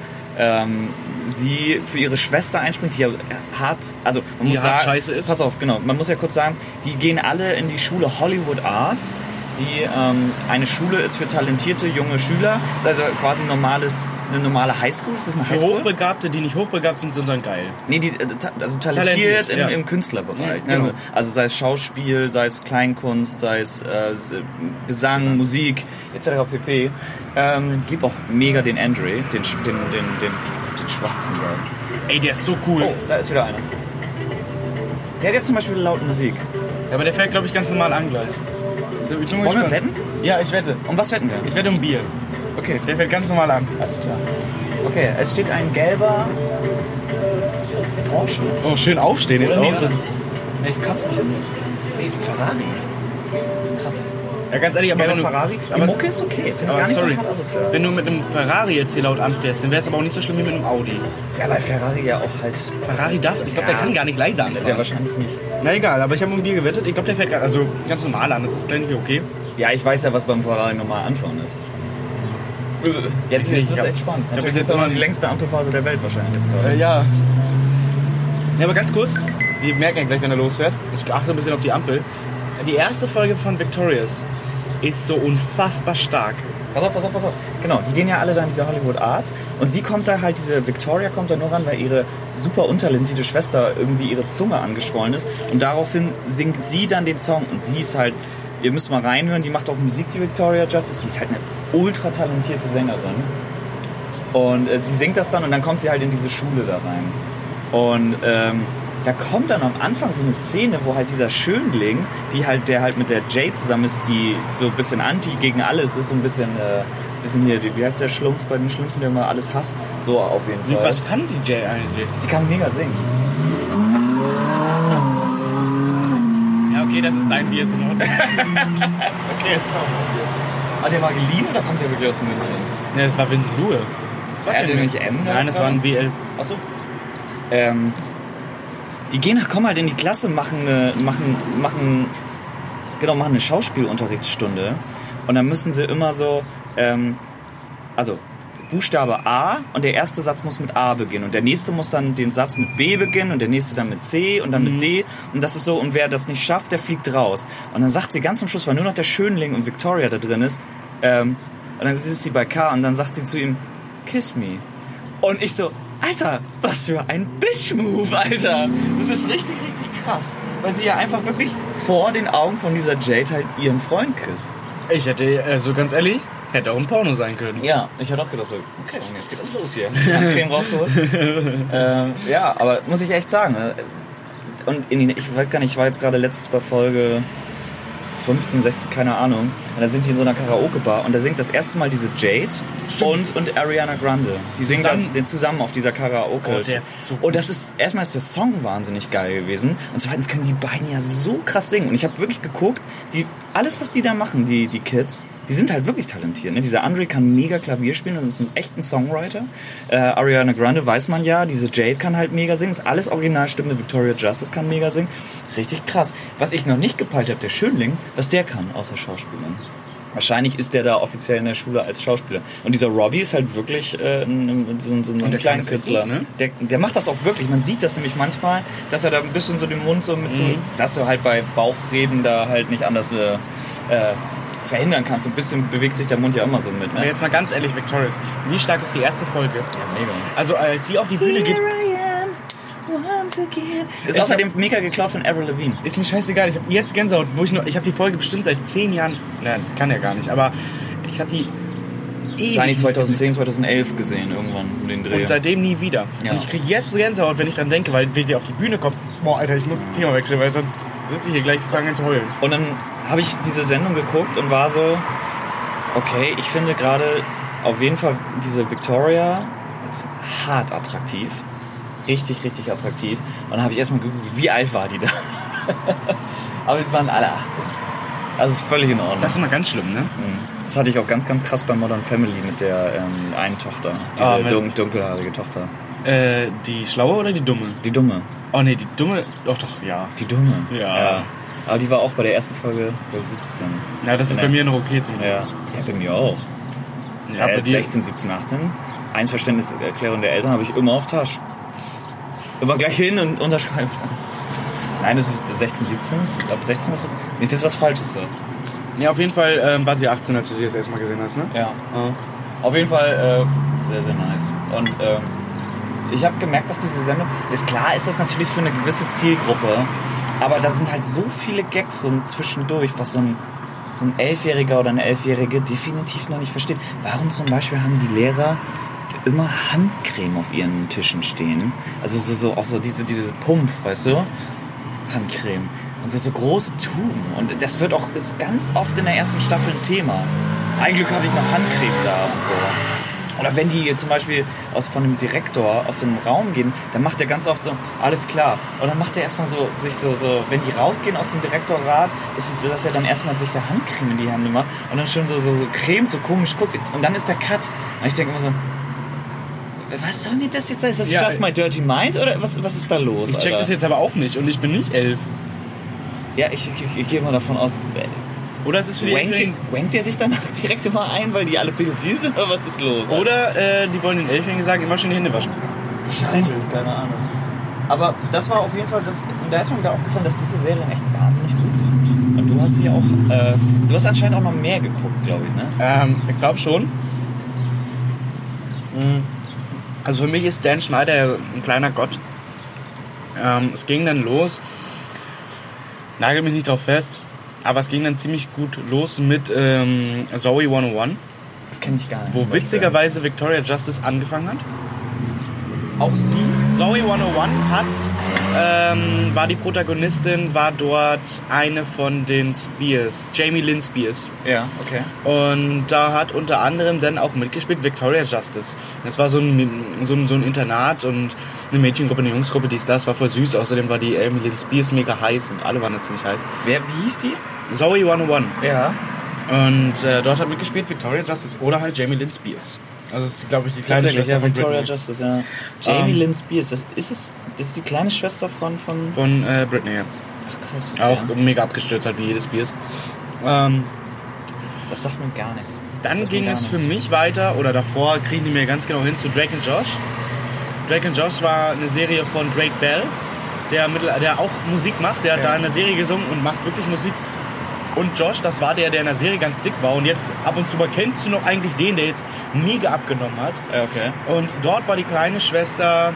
sie für ihre Schwester einspringt, die ja hart, also man muss sagen, scheiße ist. Pass auf, genau, man muss ja kurz sagen, die gehen alle in die Schule Hollywood Arts, die eine Schule ist für talentierte junge Schüler. Das ist also quasi eine normale Highschool. Ist das eine Für Highschool? Hochbegabte, die nicht hochbegabt sind, sind dann geil. Nee, also talentiert ja. im Künstlerbereich. Ja, genau. Ne? Also sei es Schauspiel, sei es Kleinkunst, sei es Gesang, Musik, etc. pp. Lieb auch mega den Andre, den Schwarzen sagen. Ey, der ist so cool. Oh, da ist wieder einer. Der hat jetzt zum Beispiel laut Musik. Ja, aber der fällt, glaube ich, ganz normal an gleich. So, ich bin Wollen wir gespannt. wetten? Ja, ich wette. Um was wetten wir? Ich wette um Bier. Okay, Der fällt ganz normal an. alles klar. Okay, es steht ein gelber Porsche. Oh, schön aufstehen jetzt Oder auch. nee, Das Nee, ich kratze mich an. Nee, ist ein Ferrari. Krass. ja, ganz ehrlich, aber Gelber wenn du... Ferrari? Die aber Mucke ist okay. Finde ich aber gar nicht sorry, so hart asozial. wenn du mit einem Ferrari jetzt hier laut anfährst, dann wäre es aber auch nicht so schlimm wie mit einem Audi. Ja, weil Ferrari ja auch halt... Ferrari darf... Ich glaube, der kann gar nicht leise anfahren. Der wahrscheinlich nicht. Na egal, aber ich habe um Bier gewettet. Ich glaube, der fährt also ganz normal an. Das ist gleich nicht okay. Ja, ich weiß ja, was beim Ferrari normal anfahren ist. Jetzt wird es echt spannend. Ich hab Das bis ist jetzt auch noch immer die längste Ampelphase der Welt wahrscheinlich jetzt gerade. Ja. Ja, aber ganz kurz. Wir merken ja gleich, wenn er losfährt. Ich achte ein bisschen auf die Ampel. Die erste Folge von Victorious ist so unfassbar stark. Pass auf. Genau, die gehen ja alle da in diese Hollywood Arts und sie kommt da halt, diese Victoria kommt da nur ran, weil ihre super untalentierte Schwester irgendwie ihre Zunge angeschwollen ist und daraufhin singt sie dann den Song und sie ist halt ihr müsst mal reinhören, die macht auch Musik, die Victoria Justice. Die ist halt eine ultra talentierte Sängerin. Und sie singt das dann und dann kommt sie halt in diese Schule da rein. Und da kommt dann am Anfang so eine Szene, wo halt dieser Schönling, der halt mit der Jade zusammen ist, die so ein bisschen anti gegen alles ist, so ein bisschen hier, wie heißt der Schlumpf bei den Schlümpfen, der immer alles hasst? So auf jeden Fall. Was kann die Jade eigentlich? Die kann mega singen. Ja, okay, das ist dein Bier, ist in Ordnung. Okay, jetzt auch. Der war geliehen oder kommt der wirklich aus München? Ne, das war Vince Lue. Das war Hat der nicht M? Nein, das war ein WL. Achso. Die kommen halt in die Klasse, machen eine Schauspielunterrichtsstunde und dann müssen sie immer so, also Buchstabe A und der erste Satz muss mit A beginnen und der nächste muss dann den Satz mit B beginnen und der nächste dann mit C und dann mit D und das ist so, und wer das nicht schafft, der fliegt raus. Und dann sagt sie ganz zum Schluss, weil nur noch der Schönling und Victoria da drin ist, und dann ist sie bei K und dann sagt sie zu ihm, kiss me. Und ich so, Alter, was für ein Bitch-Move, Alter. Das ist richtig, richtig krass. Weil sie ja einfach wirklich vor den Augen von dieser Jade halt ihren Freund küsst. Ich hätte, also ganz ehrlich, hätte auch ein Porno sein können. Ja, ich hätte auch gedacht so, okay, jetzt geht das los hier. Creme rausgeholt. Ja, aber muss ich echt sagen. Und ich weiß gar nicht, ich war jetzt gerade letztes bei Folge 15, 16, keine Ahnung. Und da sind die in so einer Karaoke-Bar und da singt das erste Mal diese Jade und Ariana Grande. Die singen dann zusammen auf dieser Karaoke. Oh, der ist so gut. Und erstmal ist der Song wahnsinnig geil gewesen und zweitens können die beiden ja so krass singen. Und ich habe wirklich geguckt, alles was die da machen, die Kids, die sind halt wirklich talentiert. Ne? Dieser Andre kann mega Klavier spielen und ist ein echter Songwriter. Ariana Grande weiß man ja, diese Jade kann halt mega singen. Ist alles Originalstimme. Victoria Justice kann mega singen. Richtig krass. Was ich noch nicht gepeilt habe, der Schönling, was der kann, außer Schauspielern. Wahrscheinlich ist der da offiziell in der Schule als Schauspieler. Und dieser Robbie ist halt wirklich so ein kleiner Künstler. Ne? Der macht das auch wirklich. Man sieht das nämlich manchmal, dass er da ein bisschen so den Mund so mit so, dass du halt bei Bauchreden da halt nicht anders verhindern kannst. Ein bisschen bewegt sich der Mund ja immer so mit. Ne? Aber jetzt mal ganz ehrlich, Victorious, wie stark ist die erste Folge? Ja, mega. Also als sie auf die Bühne geht... Ist außerdem mega geklaut von Avril Lavigne. Ist mir scheißegal, ich habe jetzt Gänsehaut, ich habe die Folge bestimmt seit 10 Jahren, nein, das kann ja gar nicht, aber ich habe die ewig 2010, 2011 gesehen, irgendwann um den Dreh. Und seitdem nie wieder. Ja. Und ich kriege jetzt Gänsehaut, wenn ich dran denke, weil wenn sie auf die Bühne kommt, boah, Alter, ich muss das Thema wechseln, weil sonst sitze ich hier gleich an zu heulen. Und dann habe ich diese Sendung geguckt und war so, okay, ich finde gerade auf jeden Fall diese Victoria ist hart attraktiv. Richtig, richtig attraktiv. Und dann habe ich erstmal gegoogelt, wie alt war die da? Aber jetzt waren alle 18. Also ist völlig in Ordnung. Das ist immer ganz schlimm, ne? Das hatte ich auch ganz, ganz krass bei Modern Family mit der einen Tochter. Diese dunkelhaarige Tochter. Die schlaue oder die dumme? Die dumme. Oh ne, die dumme, doch, ja. Die dumme? Ja. Aber die war auch bei der ersten Folge bei 17. Ja, das ist bei mir noch okay zum Glück. Ja, bei mir auch. Ja, bei dir 16, 17, 18. Einverständniserklärung der Eltern habe ich immer auf Tasch. Immer gleich hin und unterschreiben. Nein, das ist 16, 17. Ich glaube, 16 ist das. Nicht, dass was Falsches ist. Ja, auf jeden Fall war sie 18, als du sie das erstmal gesehen hast, ne? Ja. Auf jeden Fall sehr, sehr nice. Und ich habe gemerkt, dass diese Sendung... Ist klar, ist das natürlich für eine gewisse Zielgruppe. Aber da sind halt so viele Gags so zwischendurch, was so ein 11-Jähriger oder eine 11-Jährige definitiv noch nicht versteht. Warum zum Beispiel haben die Lehrer immer Handcreme auf ihren Tischen stehen? Also auch so diese Pump, weißt du? Handcreme. Und so große Tuben. Und das ist ganz oft in der ersten Staffel ein Thema. Ein Glück habe ich noch Handcreme da und so. Oder wenn die zum Beispiel von dem Direktor aus dem Raum gehen, dann macht er ganz oft so, alles klar. Und dann macht er erstmal so, wenn die rausgehen aus dem Direktorrat, dass er dann erstmal sich so Handcreme in die Hand macht und dann schon so Creme so komisch guckt. Und dann ist der Cut. Und ich denke immer so, was soll mir das jetzt sein? Ist das Just My Dirty Mind? Oder was ist da los? Ich check das jetzt aber auch nicht und ich bin nicht 11. Ja, ich gehe mal davon aus... Oder es ist für die wankt der sich danach direkt immer ein, weil die alle pädophil sind? Oder was ist los? Oder die wollen den 11-Jährigen sagen, immer schön die Hände waschen. Wahrscheinlich, keine Ahnung. Aber das war auf jeden Fall... da ist mir wieder aufgefallen, dass diese Serien echt wahnsinnig gut sind. Und du hast sie auch... du hast anscheinend auch noch mehr geguckt, glaube ich, ne? Ich glaube schon. Also für mich ist Dan Schneider ein kleiner Gott. Es ging dann los. Nagel mich nicht drauf fest. aber es ging dann ziemlich gut los mit Zoe 101, Das kenne ich gar nicht. wo witzigerweise Victoria Justice angefangen hat. auch sie. Zoe 101 war die Protagonistin, war dort eine von den Spears, Jamie Lynn Spears. Ja, okay. Und da hat unter anderem dann auch mitgespielt Victoria Justice. Das war so ein Internat und eine Mädchengruppe, eine Jungsgruppe, das war voll süß. Außerdem war die Jamie Lynn Spears mega heiß und alle waren jetzt ziemlich heiß. Wie hieß die? Zoe 101. Ja. Und dort hat mitgespielt Victoria Justice oder halt Jamie Lynn Spears. Also das ist, glaube ich, die kleine Schwester von Victoria Britney. Justice, ja. Jamie Lynn Spears, das ist die kleine Schwester von... Von Britney, ja. Ach krass. Okay. Auch mega abgestürzt halt wie jede Spears. Das sagt mir gar nichts. Dann ging es für mich weiter, oder davor kriegen die mir ganz genau hin, zu Drake and Josh. Drake and Josh war eine Serie von Drake Bell, der auch Musik macht. Der hat da in der Serie gesungen und macht wirklich Musik. Und Josh, das war der in der Serie ganz dick war. Und jetzt ab und zu mal kennst du noch eigentlich den, der jetzt mega abgenommen hat. Okay. Und dort war die kleine Schwester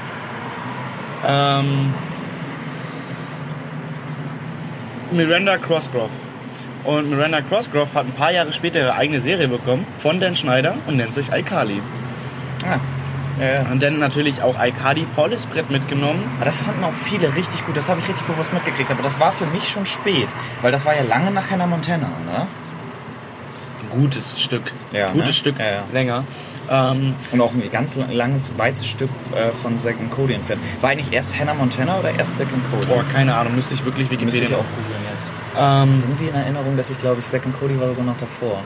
Miranda Cosgrove. Und Miranda Cosgrove hat ein paar Jahre später ihre eigene Serie bekommen von Dan Schneider und nennt sich iCarly. Ah. Ja. Und dann natürlich auch iCarly volles Brett mitgenommen. Aber das fanden auch viele richtig gut, das habe ich richtig bewusst mitgekriegt. Aber das war für mich schon spät, weil das war ja lange nach Hannah Montana, oder? Gutes Stück. Ja, Gutes ne? Stück, Ja, ja. länger. Und auch ein ganz langes, weites Stück von Zack and Cody entfernt. War eigentlich erst Hannah Montana oder erst Zack and Cody? Boah, keine Ahnung, müsste ich wirklich Müsste Wikipedia ich auch googeln jetzt. Irgendwie in Erinnerung, dass ich glaube, Zack and Cody war sogar noch davor.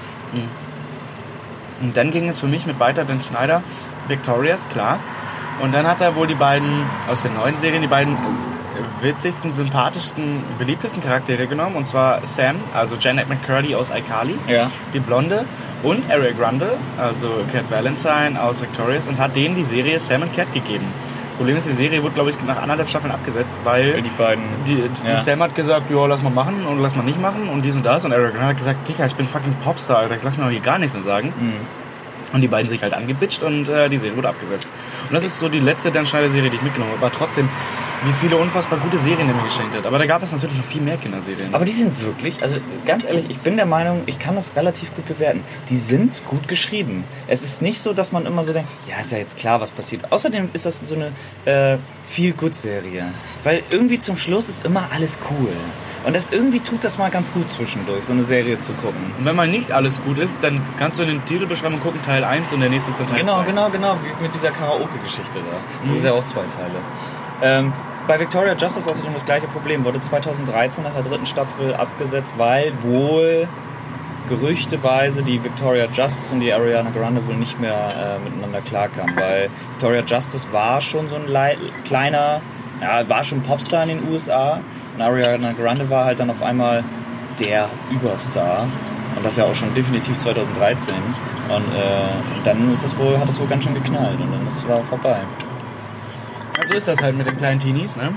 Und dann ging es für mich mit weiter, Dan Schneider, Victorious, klar. Und dann hat er wohl die beiden, aus den neuen Serien, die beiden witzigsten, sympathischsten, beliebtesten Charaktere genommen. Und zwar Sam, also Janet McCurdy aus iCarly, Ja. die Blonde, und Ariel Grande, also Cat Valentine aus Victorious, und hat denen die Serie Sam and Cat gegeben. Problem ist, die Serie wurde, glaube ich, nach 1,5 Staffeln abgesetzt, weil Die beiden. die Ja. Sam hat gesagt, ja, lass mal machen und lass mal nicht machen und dies und das. Und Ariel Grande hat gesagt, Digga, ich bin fucking Popstar, Alter, lass mir doch hier gar nichts mehr sagen. Und die beiden sich halt angebitscht und die Serie wurde abgesetzt. Und das ist so die letzte Dan Schneider-Serie, die ich mitgenommen habe. Aber trotzdem, wie viele unfassbar gute Serien er mir geschenkt hat. Aber da gab es natürlich noch viel mehr Kinderserien. Aber die sind wirklich, also ganz ehrlich, ich bin der Meinung, ich kann das relativ gut bewerten. Die sind gut geschrieben. Es ist nicht so, dass man immer so denkt, ja, ist ja jetzt klar, was passiert. Außerdem ist das so eine Feel-Good-Serie. Weil irgendwie zum Schluss ist immer alles cool. Und das irgendwie tut das mal ganz gut zwischendurch, so eine Serie zu gucken. Und wenn mal nicht alles gut ist, dann kannst du in den Titelbeschreibung gucken, Teil 1 und der nächste ist dann Teil 2. Genau, wie mit dieser Karaoke-Geschichte da. Das ist ja auch 2 Teile. Bei Victoria Justice außerdem das gleiche Problem. Wurde 2013 nach der 3. Staffel abgesetzt, weil wohl gerüchteweise die Victoria Justice und die Ariana Grande wohl nicht mehr miteinander klarkamen. Weil Victoria Justice war schon so ein kleiner, ja, war schon Popstar in den USA. Und Ariana Grande war halt dann auf einmal der Überstar. Und das ja auch schon definitiv 2013. Und dann ist hat das wohl ganz schön geknallt. Und dann war vorbei. Ja, so ist das halt mit den kleinen Teenies, ne?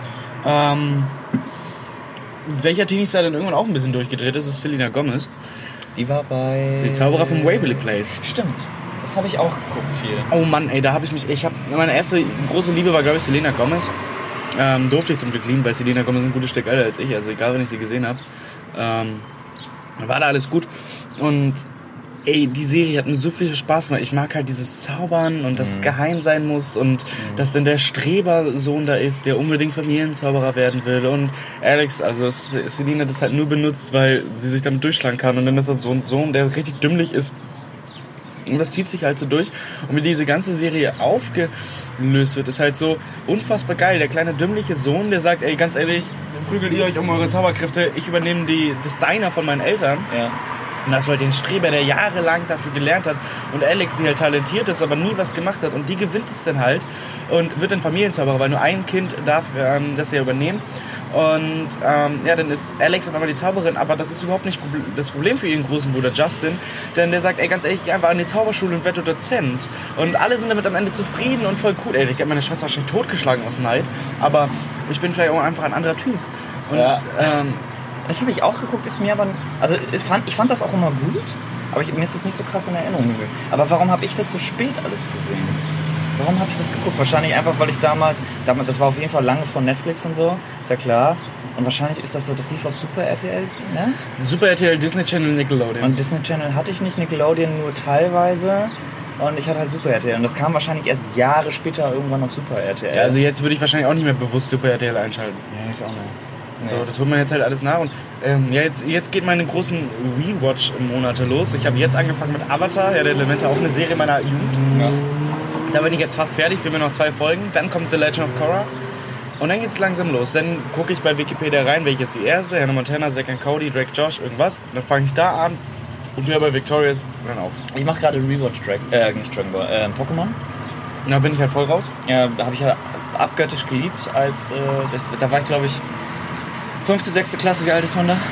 Welcher Teenie-Star dann irgendwann auch ein bisschen durchgedreht ist Selena Gomez. Die war bei... Die Zauberer vom Waverly Place. Stimmt. Das habe ich auch geguckt viel. Oh Mann, ey, da habe meine erste große Liebe war, glaube ich, Selena Gomez. Durfte ich zum Glück lieben, weil Selena Gomez ein gutes Stück älter als ich, also egal, wenn ich sie gesehen habe. War da alles gut. Und ey, die Serie hat mir so viel Spaß gemacht. Ich mag halt dieses Zaubern und dass es geheim sein muss und dass dann der Strebersohn da ist, der unbedingt Familienzauberer werden will. Und Alex, also Selena hat das halt nur benutzt, weil sie sich damit durchschlagen kann. Und dann ist das so ein Sohn, der richtig dümmlich ist. Und das zieht sich halt so durch. Und wie diese ganze Serie aufgelöst wird, ist halt so unfassbar geil. Der kleine dümmliche Sohn, der sagt, ey, ganz ehrlich, prügelt ihr euch um eure Zauberkräfte, ich übernehme das Diner von meinen Eltern. Ja. Und das war halt den Streber, der jahrelang dafür gelernt hat. Und Alex, die halt talentiert ist, aber nie was gemacht hat. Und die gewinnt es dann halt und wird dann Familienzauberer, weil nur ein Kind darf das ja übernehmen. Und ja, dann ist Alex auf einmal die Zauberin, aber das ist überhaupt nicht das Problem für ihren großen Bruder Justin, denn der sagt, ey, ganz ehrlich, ich gehe einfach an die Zauberschule und werde Dozent. Und alle sind damit am Ende zufrieden und voll cool. Ey, ich habe meine Schwester wahrscheinlich totgeschlagen aus Neid, aber ich bin vielleicht auch einfach ein anderer Typ. Und, Ja. Das habe ich auch geguckt, ist mir aber... Also ich fand das auch immer gut, aber mir ist das nicht so krass in Erinnerung geblieben. Aber warum habe ich das so spät alles gesehen? Warum habe ich das geguckt? Wahrscheinlich einfach, weil ich damals, das war auf jeden Fall lange von Netflix und so, ist ja klar. Und wahrscheinlich ist das so, das lief auf Super RTL, ne? Super RTL, Disney Channel, Nickelodeon. Und Disney Channel hatte ich nicht, Nickelodeon nur teilweise. Und ich hatte halt Super RTL. Und das kam wahrscheinlich erst Jahre später irgendwann auf Super RTL. Ja, also jetzt würde ich wahrscheinlich auch nicht mehr bewusst Super RTL einschalten. Ja, ich auch nicht. So, das holt man jetzt halt alles nach. Und ja, jetzt geht meine großen Rewatch-Monate los. Ich habe jetzt angefangen mit Avatar, ja, der Elemente, auch eine Serie meiner Jugend. Ja. Da bin ich jetzt fast fertig, fehlen mir noch 2 Folgen. Dann kommt The Legend of Korra. Und dann geht's langsam los. Dann gucke ich bei Wikipedia rein, welche ist die erste. Hannah Montana, Zack and Cody, Drake Josh, irgendwas. Und dann fange ich da an und höre bei Victorious und dann auf. Ich mache gerade Rewatch nicht Dragon Ball, Pokémon. Da bin ich halt voll raus. Ja, da habe ich ja abgöttisch geliebt, als da war ich, glaube ich, 5., 6. Klasse. Wie alt ist man da?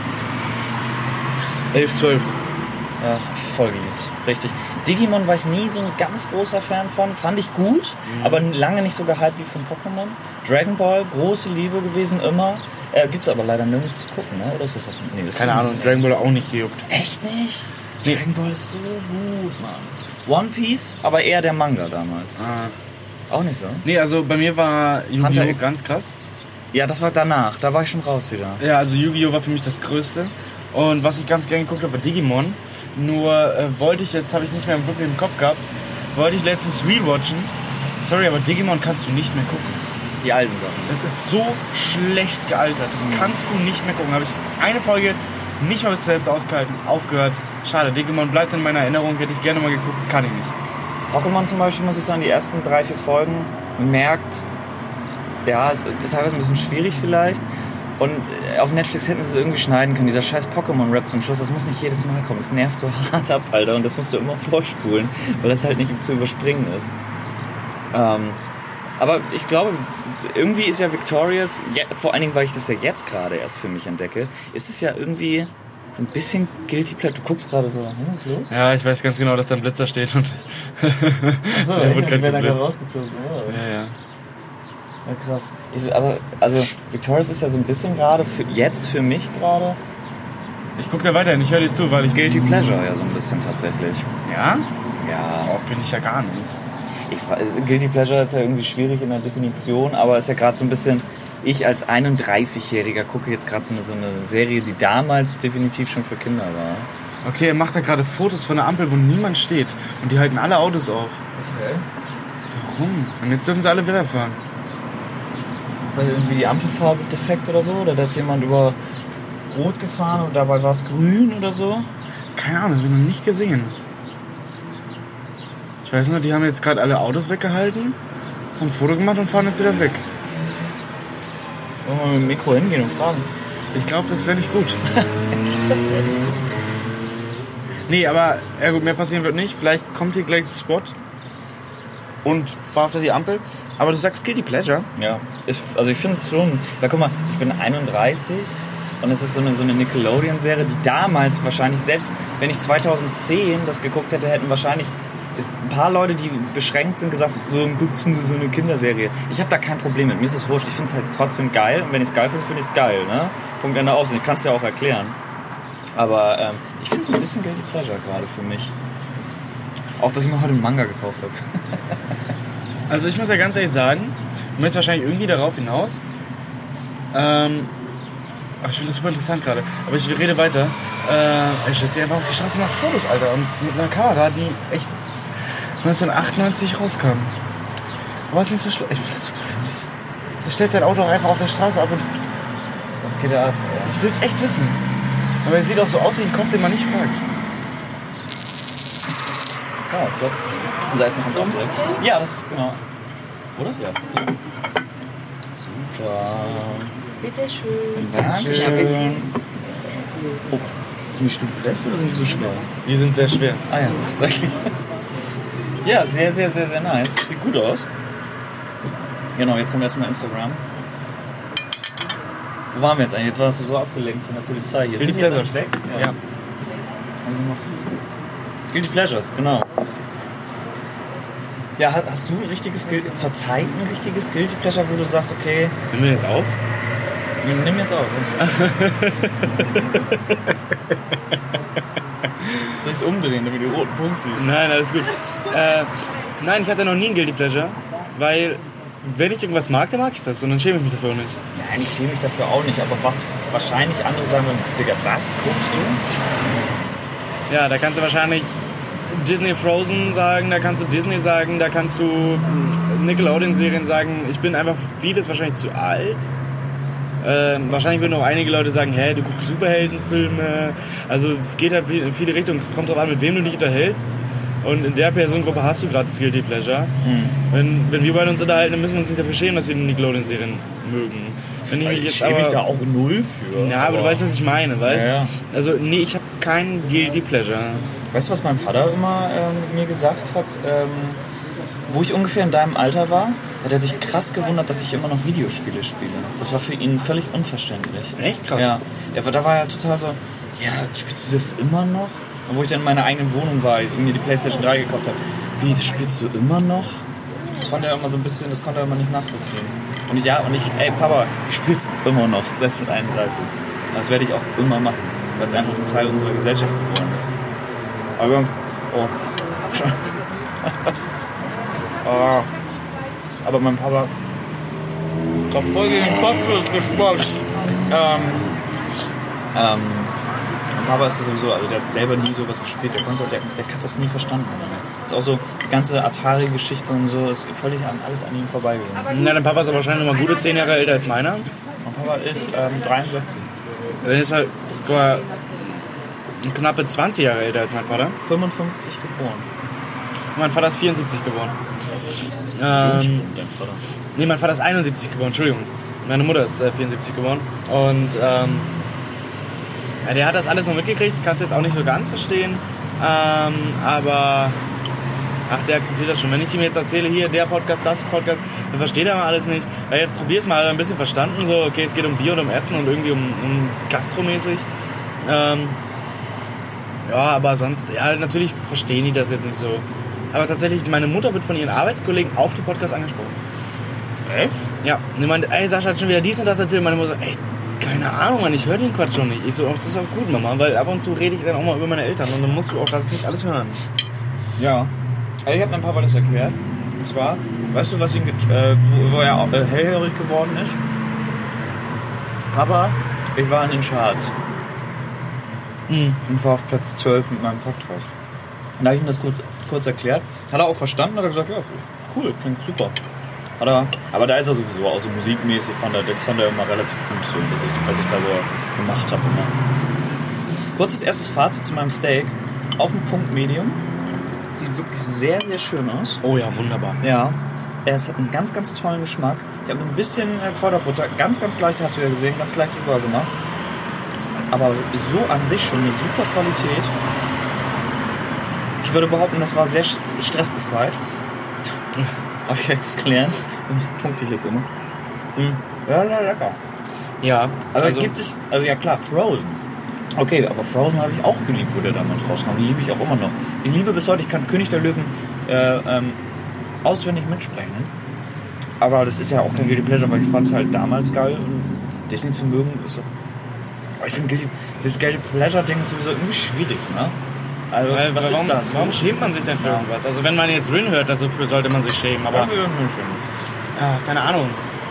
11, 12. Ja, voll geliebt. Richtig. Digimon war ich nie so ein ganz großer Fan von. Fand ich gut, aber lange nicht so gehypt wie von Pokémon. Dragon Ball, große Liebe gewesen, immer. Gibt's aber leider nirgends zu gucken, ne? Oder ist das auf... Nee, das Keine ist Ahnung, Dragon Ball auch nicht gejuckt. Echt nicht? Nee. Dragon Ball ist so gut, Mann. One Piece, aber eher der Manga damals. Auch nicht so? Nee, also bei mir war Hunter Yu-Gi-Oh! X. Ganz krass. Ja, das war danach. Da war ich schon raus wieder. Ja, also Yu-Gi-Oh! War für mich das Größte. Und was ich ganz gerne geguckt habe, war Digimon. Nur wollte ich, jetzt habe ich nicht mehr wirklich im Kopf gehabt, wollte ich letztens rewatchen. Sorry, aber Digimon kannst du nicht mehr gucken. Die alten Sachen. Das ist so schlecht gealtert. Das kannst du nicht mehr gucken. Habe ich eine Folge nicht mal bis zur Hälfte ausgehalten, aufgehört. Schade, Digimon bleibt in meiner Erinnerung. Hätte ich gerne mal geguckt, kann ich nicht. Pokémon zum Beispiel, muss ich sagen, die ersten 3, 4 Folgen merkt, ja, ist teilweise ein bisschen schwierig vielleicht. Und auf Netflix hätten sie es irgendwie schneiden können. Dieser scheiß Pokémon-Rap zum Schluss, das muss nicht jedes Mal kommen. Das nervt so hart ab, Alter. Und das musst du immer vorspulen, weil das halt nicht zu überspringen ist. Aber ich glaube, irgendwie ist ja Victorious, vor allen Dingen, weil ich das ja jetzt gerade erst für mich entdecke, ist es ja irgendwie so ein bisschen Guilty Pleasure. Du guckst gerade so, was ist los? Ja, ich weiß ganz genau, dass da ein Blitzer steht. Und Achso, der ich wird bin grad dann geblitzt. rausgezogen. Oh. Ja. Ja, krass. Aber, also, Victorious ist ja so ein bisschen gerade, für mich gerade, Ich guck da weiterhin, ich höre dir zu, weil ich... Guilty Pleasure ja so ein bisschen tatsächlich. Ja? Ja. Oh, finde ich ja gar nicht. Guilty Pleasure ist ja irgendwie schwierig in der Definition, aber ist ja gerade so ein bisschen, ich als 31-Jähriger gucke jetzt gerade so eine Serie, die damals definitiv schon für Kinder war. Okay, er macht da gerade Fotos von der Ampel, wo niemand steht. Und die halten alle Autos auf. Okay. Warum? Und jetzt dürfen sie alle wieder fahren. Weil irgendwie die Ampelphase defekt oder so, oder da ist jemand über Rot gefahren und dabei war es grün oder so. Keine Ahnung, habe ich noch nicht gesehen. Ich weiß nur, die haben jetzt gerade alle Autos weggehalten, haben ein Foto gemacht und fahren jetzt wieder weg. Sollen wir mit dem Mikro hingehen und fragen? Ich glaube, das wäre nicht gut. Nee, aber ja gut, mehr passieren wird nicht. Vielleicht kommt hier gleich ein Spot und fahrt auf die Ampel. Aber du sagst Guilty Pleasure. Ja. Also ich finde es schon, ja guck mal, ich bin 31 und es ist so eine Nickelodeon-Serie, die damals wahrscheinlich, selbst wenn ich 2010 das geguckt hätte, hätten wahrscheinlich ein paar Leute, die beschränkt sind, gesagt, warum guckst du so eine Kinderserie? Ich habe da kein Problem mit, mir ist es wurscht, ich finde es halt trotzdem geil und wenn ich es geil finde, finde ich es geil, ne? Punkt Ende aus, und ich kann es ja auch erklären. Aber ich finde es ein bisschen Guilty Pleasure gerade für mich. Auch, dass ich mir heute einen Manga gekauft habe. Also ich muss ja ganz ehrlich sagen, du möchtest wahrscheinlich irgendwie darauf hinaus. Ich finde das super interessant gerade. Aber ich rede weiter. Ich stelle sie einfach auf die Straße und mache Fotos, Alter. Und mit einer Kamera, die echt 1998 rauskam. Aber es ist nicht so schlimm. Ich finde das super witzig. Er stellt sein Auto auch einfach auf der Straße ab und... Was geht da ab? Ich will es echt wissen. Aber er sieht auch so aus wie ein Kopf, den man nicht fragt. Ja, ich glaube, unser Essen kommt auch direkt. Ja, das ist genau. Oder? Ja. Super. Bitte schön. Dankeschön. Oh, sind die Stühle fest oder sind die so schwer? Die sind sehr schwer. Ah ja, tatsächlich. Ja, sehr, sehr, sehr, sehr nice. Sieht gut aus. Genau, jetzt kommt erstmal Instagram. Wo waren wir jetzt eigentlich? Jetzt warst du so abgelenkt von der Polizei hier. Guilty Sind die jetzt Pleasures. weg? Ja. Also noch. Guilty Pleasures, genau. Ja, hast du ein richtiges zurzeit ein richtiges Guilty Pleasure, wo du sagst, okay, Nehmen wir jetzt auf? wir nehmen jetzt auf. Soll ich es umdrehen, damit du den roten Punkt siehst? Nein, alles gut. Nein, ich hatte noch nie ein Guilty Pleasure, weil wenn ich irgendwas mag, dann mag ich das und dann schäme ich mich dafür auch nicht. Ja, ich schäme mich dafür auch nicht, aber was wahrscheinlich andere sagen würden, Digga, das guckst du? Ja, da kannst du wahrscheinlich Disney Frozen sagen, da kannst du Disney sagen, da kannst du Nickelodeon-Serien sagen. Ich bin einfach für vieles wahrscheinlich zu alt. Wahrscheinlich würden auch einige Leute sagen, hä, du guckst Superheldenfilme. Also es geht halt in viele Richtungen. Kommt drauf an, mit wem du dich unterhältst. Und in der Personengruppe hast du gerade das Guilty Pleasure. Wenn wir beide uns unterhalten, dann müssen wir uns nicht dafür schämen, dass wir die Nickelodeon-Serien mögen. Ich schäme mich da auch null für. Ja, aber du weißt, was ich meine, weißt? Ja. Also, nee, ich habe keinen Guilty Pleasure. Weißt du, was mein Vater immer mir gesagt hat? Wo ich ungefähr in deinem Alter war, hat er sich krass gewundert, dass ich immer noch Videospiele spiele. Das war für ihn völlig unverständlich. Echt krass? Ja. Da war er total so, ja, spielst du das immer noch? Und wo ich dann in meiner eigenen Wohnung war, mir die PlayStation 3 gekauft habe, wie, das spielst du immer noch? Das fand er immer so ein bisschen, das konnte er immer nicht nachvollziehen. Und ich, ey Papa, ich spiel's immer noch, selbst mit 31. Das werde ich auch immer machen, weil es einfach ein Teil unserer Gesellschaft geworden ist. Aber, aber mein Papa, ich hab voll gegen den Kopfschuss gespuckt. Mein Papa ist das sowieso, also der hat selber nie sowas gespielt, der hat das nie verstanden. Das ist auch so, die ganze Atari-Geschichte und so, ist völlig alles an ihm vorbeigegangen. Na, dein Papa ist aber wahrscheinlich noch mal gute 10 Jahre älter als meiner. Mein Papa ist 63. Dann ist er knappe 20 Jahre älter als mein Vater. 55 geboren. Mein Vater ist 74 geboren. Dein Vater. Nee, mein Vater ist 71 geboren, Entschuldigung. Meine Mutter ist 74 geboren. Und ja, der hat das alles noch mitgekriegt, ich kann es jetzt auch nicht so ganz verstehen. Aber der akzeptiert das schon. Wenn ich ihm jetzt erzähle, hier, der Podcast, das Podcast, dann versteht er mal alles nicht. Weil jetzt probier's mal, ein bisschen verstanden, so, okay, es geht um Bier und um Essen und irgendwie um gastromäßig. Ja, aber sonst, ja, natürlich verstehen die das jetzt nicht so. Aber tatsächlich, meine Mutter wird von ihren Arbeitskollegen auf die Podcast angesprochen. Echt? Ja, die meint, ey, Sascha hat schon wieder dies und das erzählt. Meine Mutter so, ey, keine Ahnung, Mann, ich höre den Quatsch schon nicht. Ich so, das ist auch gut, Mama, weil ab und zu rede ich dann auch mal über meine Eltern und dann musst du auch das nicht alles hören. Ja. Also ich habe meinem Papa das erklärt. Und zwar, weißt du, was ihm wo er auch hellhörig geworden ist? Papa, ich war in den Charts. Und war auf Platz 12 mit meinem Podcast. Und da habe ich ihm das kurz erklärt. Hat er auch verstanden, hat er gesagt, ja, cool, klingt super. Aber da ist er sowieso auch so musikmäßig, das fand er immer relativ gut, so, was ich da so gemacht habe immer. Kurzes erstes Fazit zu meinem Steak. Auf dem Punkt Medium. Sieht wirklich sehr, sehr schön aus. Oh ja, wunderbar. Ja. Es hat einen ganz, ganz tollen Geschmack. Ich habe ein bisschen Kräuterbutter, ganz, ganz leicht, hast du ja gesehen, ganz leicht drüber gemacht. Aber so an sich schon eine super Qualität. Ich würde behaupten, das war sehr stressbefreit. Habe ich jetzt gelernt. Dann punkte ich jetzt immer. Ja, lecker. Ja, Also gibt es, also ja klar, Frozen. Okay, aber Frozen habe ich auch geliebt, wo der damals rauskam. Die liebe ich auch immer noch. Ich liebe bis heute, ich kann König der Löwen auswendig mitsprechen. Aber das ist ja auch kein Guilty Pleasure, weil ich fand es halt damals geil. Und Disney zu mögen ist so. Aber ich finde, das Guilty Pleasure-Ding ist sowieso irgendwie schwierig, ne? Also, was ist das? Warum schämt man sich denn für irgendwas? Also, wenn man jetzt Rin hört, dafür sollte man sich schämen, aber... Ja, keine Ahnung.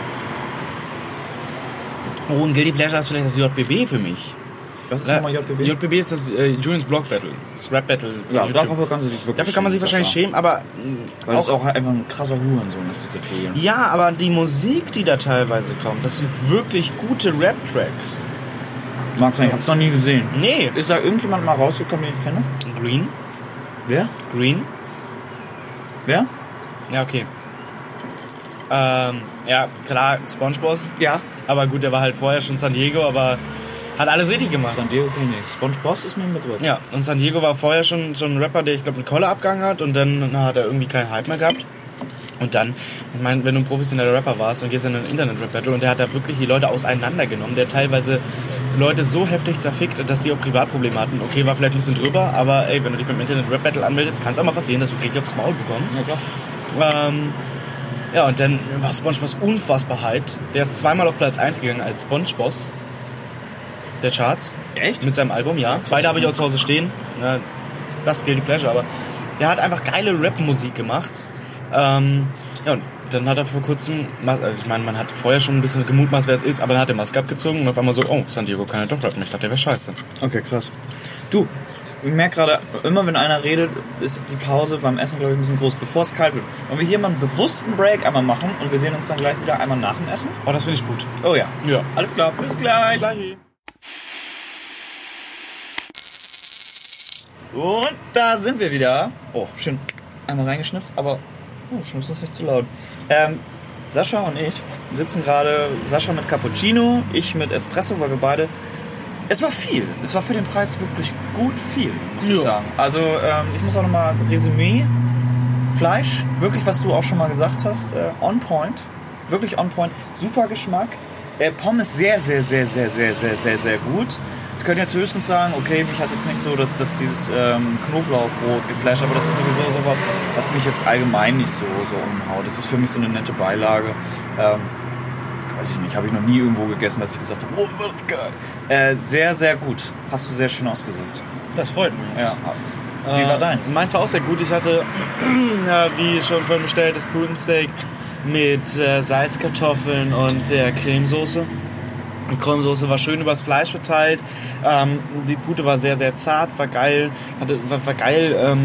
Oh, ein Guilty Pleasure ist vielleicht das JBB für mich. Was ist nochmal JBB? JBB ist das Julians Block Battle. Das Rap Battle. Ja, dafür kann man sich wahrscheinlich schämen, aber... Weil es auch einfach ein krasser Hurensohn ist, diese Julian. Ja, aber die Musik, die da teilweise kommt, das sind wirklich gute Rap-Tracks. Mag sein, ich hab's noch nie gesehen. Nee. Ist da irgendjemand mal rausgekommen, den ich kenne? Green? Wer? Green? Wer? Ja, okay. Ja, klar, SpongeBob. Ja. Aber gut, der war halt vorher schon San Diego, aber hat alles richtig gemacht. San Diego kenne ich. SpongeBob ist mir ein Begriff. Ja, und San Diego war vorher schon so ein Rapper, der, ich glaube, eine Kolle abgegangen hat und dann hat er irgendwie keinen Hype mehr gehabt. Und dann, ich meine, wenn du ein professioneller Rapper warst und gehst in einen Internet-Rap-Battle und der hat da wirklich die Leute auseinandergenommen, der teilweise Leute so heftig zerfickt, dass die auch Privatprobleme hatten. Okay, war vielleicht ein bisschen drüber, aber ey, wenn du dich beim Internet-Rap-Battle anmeldest, kann es auch mal passieren, dass du richtig aufs Maul bekommst. Ja, klar. Ja, und dann war SpongeBob unfassbar hyped. Der ist zweimal auf Platz 1 gegangen als SpongeBob der Charts. Echt? Mit seinem Album, ja. Beide habe ich auch zu Hause stehen. Ja, das gilt die Pleasure, aber der hat einfach geile Rap-Musik gemacht. Ja, und dann hat er vor kurzem, also ich meine, man hat vorher schon ein bisschen gemutmaßt, wer es ist, aber dann hat er Maske abgezogen und auf einmal so, oh, San Diego kann ja doch rappen. Ich dachte, der wäre scheiße. Okay, krass. Du, ich merke gerade, immer wenn einer redet, ist die Pause beim Essen, glaube ich, ein bisschen groß, bevor es kalt wird. Wollen wir hier mal einen bewussten Break einmal machen und wir sehen uns dann gleich wieder einmal nach dem Essen? Oh, das finde ich gut. Oh ja. Ja. Alles klar, bis gleich. Und da sind wir wieder. Oh, schön einmal reingeschnipst, aber schnips ist nicht zu laut. Sascha und ich sitzen gerade, Sascha mit Cappuccino, ich mit Espresso, weil wir beide... Es war viel. Es war für den Preis wirklich gut viel, muss ich sagen. Also ich muss auch nochmal Resümee. Fleisch, wirklich, was du auch schon mal gesagt hast, on point. Wirklich on point. Super Geschmack. Pommes sehr, sehr, sehr, sehr, sehr, sehr, sehr, sehr gut. Ich könnte jetzt höchstens sagen, okay, mich hat jetzt nicht so dass dieses Knoblauchbrot geflasht, aber das ist sowieso sowas, was mich jetzt allgemein nicht so umhaut. Das ist für mich so eine nette Beilage. Weiß ich nicht, habe ich noch nie irgendwo gegessen, dass ich gesagt habe, oh, war das geil. Sehr, sehr gut. Hast du sehr schön ausgesucht. Das freut mich. Ja. Wie war deins? Meins war auch sehr gut. Ich hatte, wie schon vorhin bestellt, das Putensteak mit Salzkartoffeln und der Cremesoße. Die Cremesoße war schön übers Fleisch verteilt. Die Pute war sehr, sehr zart, war geil, war geil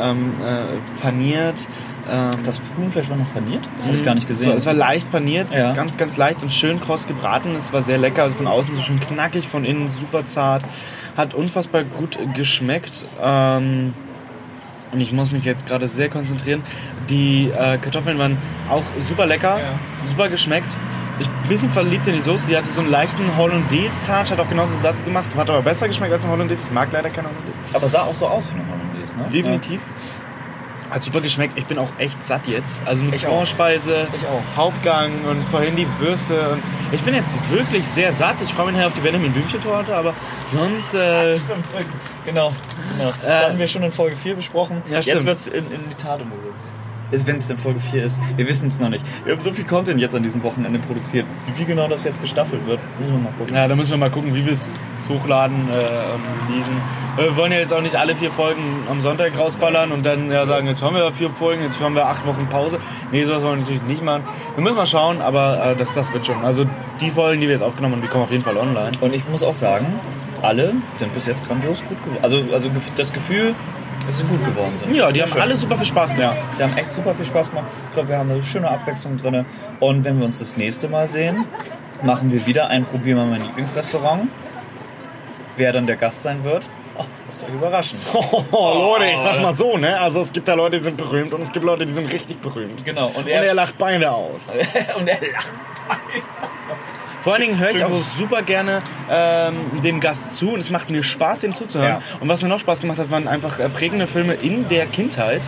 paniert. Das Putenfleisch war noch paniert? Das habe ich gar nicht gesehen. Es war leicht paniert, ja. Ganz, ganz leicht und schön kross gebraten. Es war sehr lecker, also von außen so schön knackig, von innen super zart. Hat unfassbar gut geschmeckt. Und ich muss mich jetzt gerade sehr konzentrieren. Die Kartoffeln waren auch super lecker, super geschmeckt. Ich bin ein bisschen verliebt in die Soße. Die hatte so einen leichten Hollandaise-Touch, hat auch genauso das gemacht. Hat aber besser geschmeckt als ein Hollandaise. Ich mag leider keinen Hollandaise. Aber sah auch so aus wie ein Hollandaise, ne? Definitiv. Ja. Hat super geschmeckt. Ich bin auch echt satt jetzt. Also mit Vorspeise, Hauptgang und vorhin die Würste. Und ich bin jetzt wirklich sehr satt. Ich freue mich nachher auf die Benjamin Blümchen-Torte, aber sonst... Stimmt, genau. Das hatten wir schon in Folge 4 besprochen. Ja, jetzt wird es in die Tat umgesetzt. Wenn es in Folge 4 ist. Wir wissen es noch nicht. Wir haben so viel Content jetzt an diesem Wochenende produziert. Wie genau das jetzt gestaffelt wird, müssen wir mal gucken. Ja, da müssen wir mal gucken, wie wir es hochladen und lesen. Wir wollen ja jetzt auch nicht alle 4 Folgen am Sonntag rausballern und dann sagen, jetzt haben wir 4 Folgen, jetzt haben wir 8 Wochen Pause. Nee, sowas wollen wir natürlich nicht machen. Wir müssen mal schauen, aber das wird schon. Also die Folgen, die wir jetzt aufgenommen haben, die kommen auf jeden Fall online. Und ich muss auch sagen, alle sind bis jetzt grandios gut geworden. Also das Gefühl... dass sie gut geworden sind. Ja, die haben alle super viel Spaß gemacht. Ja, die haben echt super viel Spaß gemacht. Ich glaube, wir haben eine schöne Abwechslung drin. Und wenn wir uns das nächste Mal sehen, machen wir wieder probieren wir mein Lieblingsrestaurant. Wer dann der Gast sein wird, lasst euch überraschen. Leute, ich sag mal so, ne? Also es gibt da Leute, die sind berühmt und es gibt Leute, die sind richtig berühmt. Genau. Und er lacht beide aus. Und er lacht beide. Vor allen Dingen höre ich auch super gerne dem Gast zu und es macht mir Spaß, ihm zuzuhören. Ja. Und was mir noch Spaß gemacht hat, waren einfach prägende Filme in der Kindheit.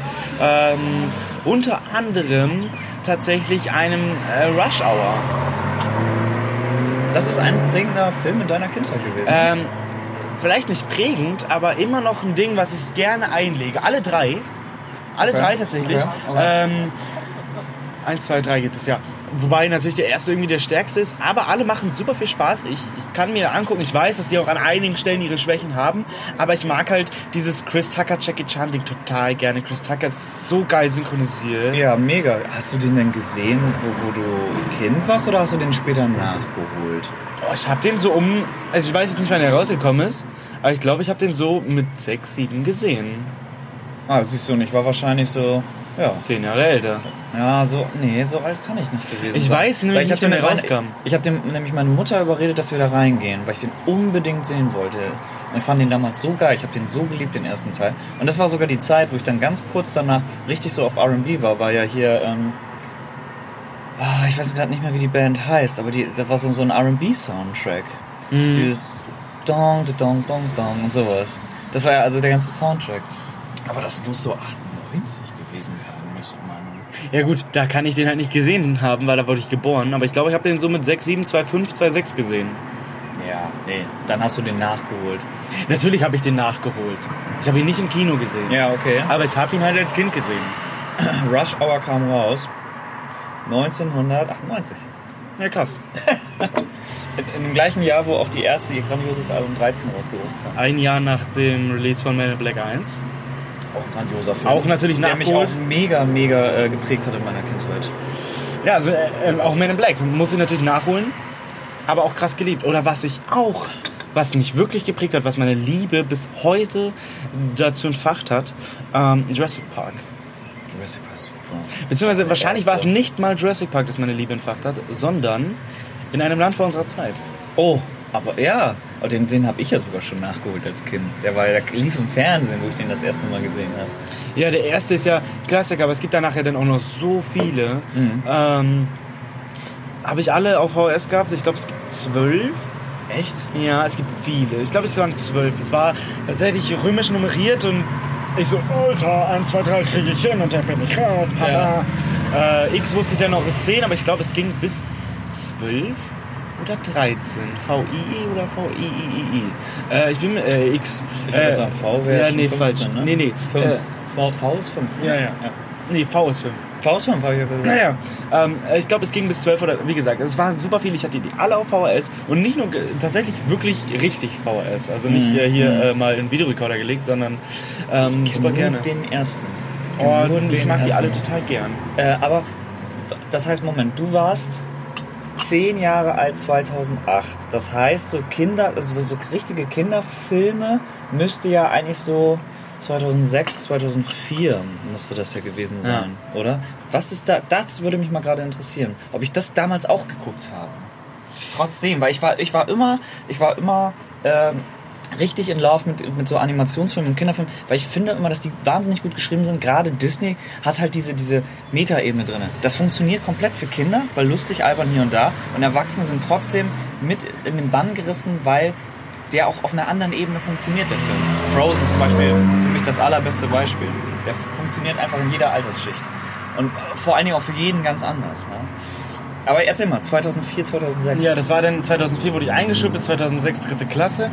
Unter anderem tatsächlich einem Rush Hour. Das ist ein prägender Film in deiner Kindheit gewesen? Vielleicht nicht prägend, aber immer noch ein Ding, was ich gerne einlege. Alle drei tatsächlich. Okay. 1, 2, 3 gibt es, ja. Wobei natürlich der erste irgendwie der stärkste ist, aber alle machen super viel Spaß. Ich kann mir angucken, ich weiß, dass sie auch an einigen Stellen ihre Schwächen haben, aber ich mag halt dieses Chris Tucker, Jackie Chan Ding total gerne. Chris Tucker ist so geil synchronisiert. Ja, mega. Hast du den denn gesehen, wo du Kind warst, oder hast du den später nachgeholt? Oh, ich hab den so also ich weiß jetzt nicht, wann er rausgekommen ist, aber ich glaube, ich habe den so mit 6, 7 gesehen. Ah, siehst du, und ich war wahrscheinlich so... Ja. 10 Jahre älter. Ja, so alt kann ich nicht gewesen sein. Ich weiß nämlich nicht, wann er rauskam. Ich habe nämlich meine Mutter überredet, dass wir da reingehen, weil ich den unbedingt sehen wollte. Ich fand den damals so geil, ich habe den so geliebt, den ersten Teil. Und das war sogar die Zeit, wo ich dann ganz kurz danach richtig so auf R&B war ja hier, ich weiß gerade nicht mehr, wie die Band heißt, aber das war so ein R&B-Soundtrack. Dieses Dong, Dong, Dong, Dong und sowas. Das war ja also der ganze Soundtrack. Aber das muss so 98 gewesen sein, möchte ich meinen. Ja gut, da kann ich den halt nicht gesehen haben, weil da wurde ich geboren. Aber ich glaube, ich habe den so mit 6, 7, 2, 5, 2, 6 gesehen. Ja, nee, dann hast du den nachgeholt. Natürlich habe ich den nachgeholt. Ich habe ihn nicht im Kino gesehen. Ja, okay. Aber ich habe ihn halt als Kind gesehen. Rush Hour kam raus 1998. Ja, krass. In dem gleichen Jahr, wo auch die Ärzte ihr grandioses Album 13 rausgebracht haben. Ein Jahr nach dem Release von Man in Black 1. Oh, Grandioser Film. Auch natürlich der mich nachgeholt. auch mega, mega geprägt hat in meiner Kindheit. Ja, also auch Men in Black muss ich natürlich nachholen, aber auch krass geliebt. Oder was mich wirklich geprägt hat, was meine Liebe bis heute dazu entfacht hat, Jurassic Park. Jurassic Park ist super. Beziehungsweise wahrscheinlich war es so. nicht mal Jurassic Park, das meine Liebe entfacht hat, sondern In einem Land vor unserer Zeit. Oh, aber ja, aber den habe ich ja sogar schon nachgeholt als Kind. Der lief im Fernsehen, wo ich den das erste Mal gesehen habe. Ja, der erste ist ja Klassiker, aber es gibt danach ja dann auch noch so viele. Habe ich alle auf VHS gehabt? Ich glaube, es gibt 12. Echt? Ja, es gibt viele. Ich glaube, es waren 12. Es war tatsächlich römisch nummeriert und ich so, Alter, 1, 2, 3 kriege ich hin und dann bin ich raus, Papa. Ja. X wusste ich dann noch 10, aber ich glaube, es ging bis 12 oder 13. VII oder VIII. Ich bin X. Ich würde sagen, V wäre ja, nee, 15, falsch. ne? Nee. V ist 5. Ja. Nee, V ist 5. V ist 5, habe ich ja gesagt. Naja, ich glaube, es ging bis 12 oder, wie gesagt, es waren super viele. Ich hatte die alle auf VHS und nicht nur tatsächlich wirklich richtig VHS. Also nicht hier mal in Videorekorder gelegt, sondern super gerne. Den ersten. Oh, ich mag die alle total gern. Aber, das heißt, Moment, du warst 10 Jahre alt 2008. Das heißt, so richtige Kinderfilme müsste ja eigentlich so 2006, 2004 müsste das ja gewesen sein, oder? Was ist da? Das würde mich mal gerade interessieren, ob ich das damals auch geguckt habe. Trotzdem, weil ich war immer richtig in Love mit so Animationsfilmen und Kinderfilmen, weil ich finde immer, dass die wahnsinnig gut geschrieben sind. Gerade Disney hat halt diese Meta-Ebene drin. Das funktioniert komplett für Kinder, weil lustig, albern hier und da. Und Erwachsene sind trotzdem mit in den Bann gerissen, weil der auch auf einer anderen Ebene funktioniert, der Film. Frozen zum Beispiel, für mich das allerbeste Beispiel. Der funktioniert einfach in jeder Altersschicht. Und vor allen Dingen auch für jeden ganz anders. Ne? Aber erzähl mal, 2004, 2006. Ja, das war dann 2004 wurde ich eingeschult, bis 2006 dritte Klasse.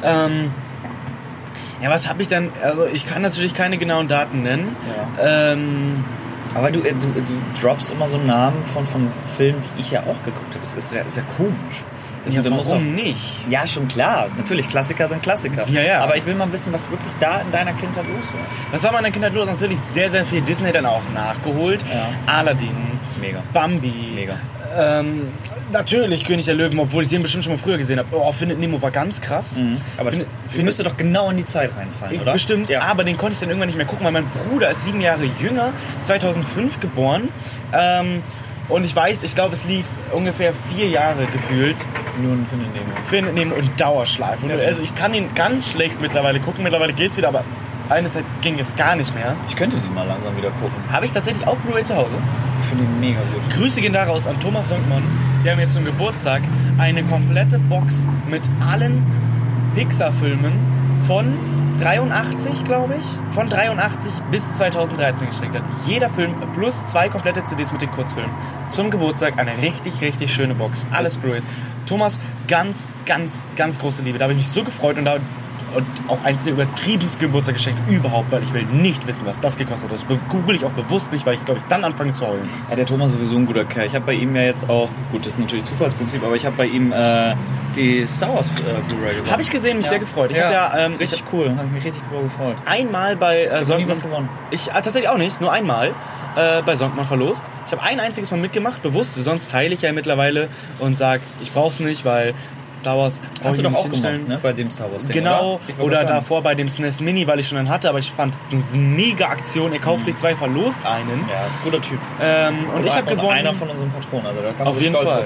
Ja, was habe ich dann, also ich kann natürlich keine genauen Daten nennen. Ja. Aber du droppst immer so Namen von Filmen, die ich ja auch geguckt habe. Das ist ja komisch. Ja, warum nicht? Ja, schon klar. Natürlich, Klassiker sind Klassiker. Ja. Aber ich will mal wissen, was wirklich da in deiner Kindheit los war. Was war in meiner Kindheit los? Natürlich sehr, sehr viel Disney dann auch nachgeholt. Ja. Aladdin. Mega. Bambi. Mega. Natürlich König der Löwen, obwohl ich den bestimmt schon mal früher gesehen habe. Oh, Findet Nemo war ganz krass. Aber die müsste doch genau in die Zeit reinfallen, oder? Bestimmt, ja. Aber den konnte ich dann irgendwann nicht mehr gucken, weil mein Bruder ist 7 Jahre jünger, 2005 geboren. Und ich glaube, es lief ungefähr 4 Jahre gefühlt. Nur ein Findet Nemo und Dauerschleife. Und also ich kann ihn ganz schlecht mittlerweile gucken. Mittlerweile geht's wieder, aber eine Zeit ging es gar nicht mehr. Ich könnte die mal langsam wieder gucken. Habe ich tatsächlich auch Blu-ray zu Hause. Ich finde ihn mega gut. Grüße gehen daraus an Thomas Sonkmann. Der mir jetzt zum Geburtstag eine komplette Box mit allen Pixar-Filmen von 83, glaube ich, von 83 bis 2013 geschenkt hat. Jeder Film plus 2 komplette CDs mit den Kurzfilmen. Zum Geburtstag eine richtig, richtig schöne Box. Alles Blu-rays. Thomas, ganz, ganz, ganz große Liebe. Da habe ich mich so gefreut und auch eins der übertriebensten Geburtstagsgeschenke überhaupt, weil ich will nicht wissen, was das gekostet hat. Das google ich auch bewusst nicht, weil ich, glaube ich, dann anfange zu heulen. Ja, der Thomas ist sowieso ein guter Kerl. Ich habe bei ihm ja jetzt auch, gut, das ist natürlich Zufallsprinzip, aber ich habe bei ihm die Star Wars Blu-ray gemacht. Habe ich gesehen, mich sehr gefreut. Ich richtig cool, habe mich richtig cool gefreut. Einmal bei Ich habe nie was gewonnen. Ich tatsächlich auch nicht, nur einmal bei Sonkmann verlost. Ich habe ein einziges Mal mitgemacht, bewusst. Sonst teile ich ja mittlerweile und sage, ich brauch's nicht, weil Star Wars hast du doch auch hinstellen. gemacht, ne? Bei dem Star Wars Ding, genau, oder davor bei dem SNES Mini, weil ich schon einen hatte, aber ich fand es eine mega Aktion. Er kauft sich 2, verlost einen. Ja, ist ein guter Typ. Und ich habe gewonnen. Einer von unseren Patronen, also da kann man auf jeden Fall.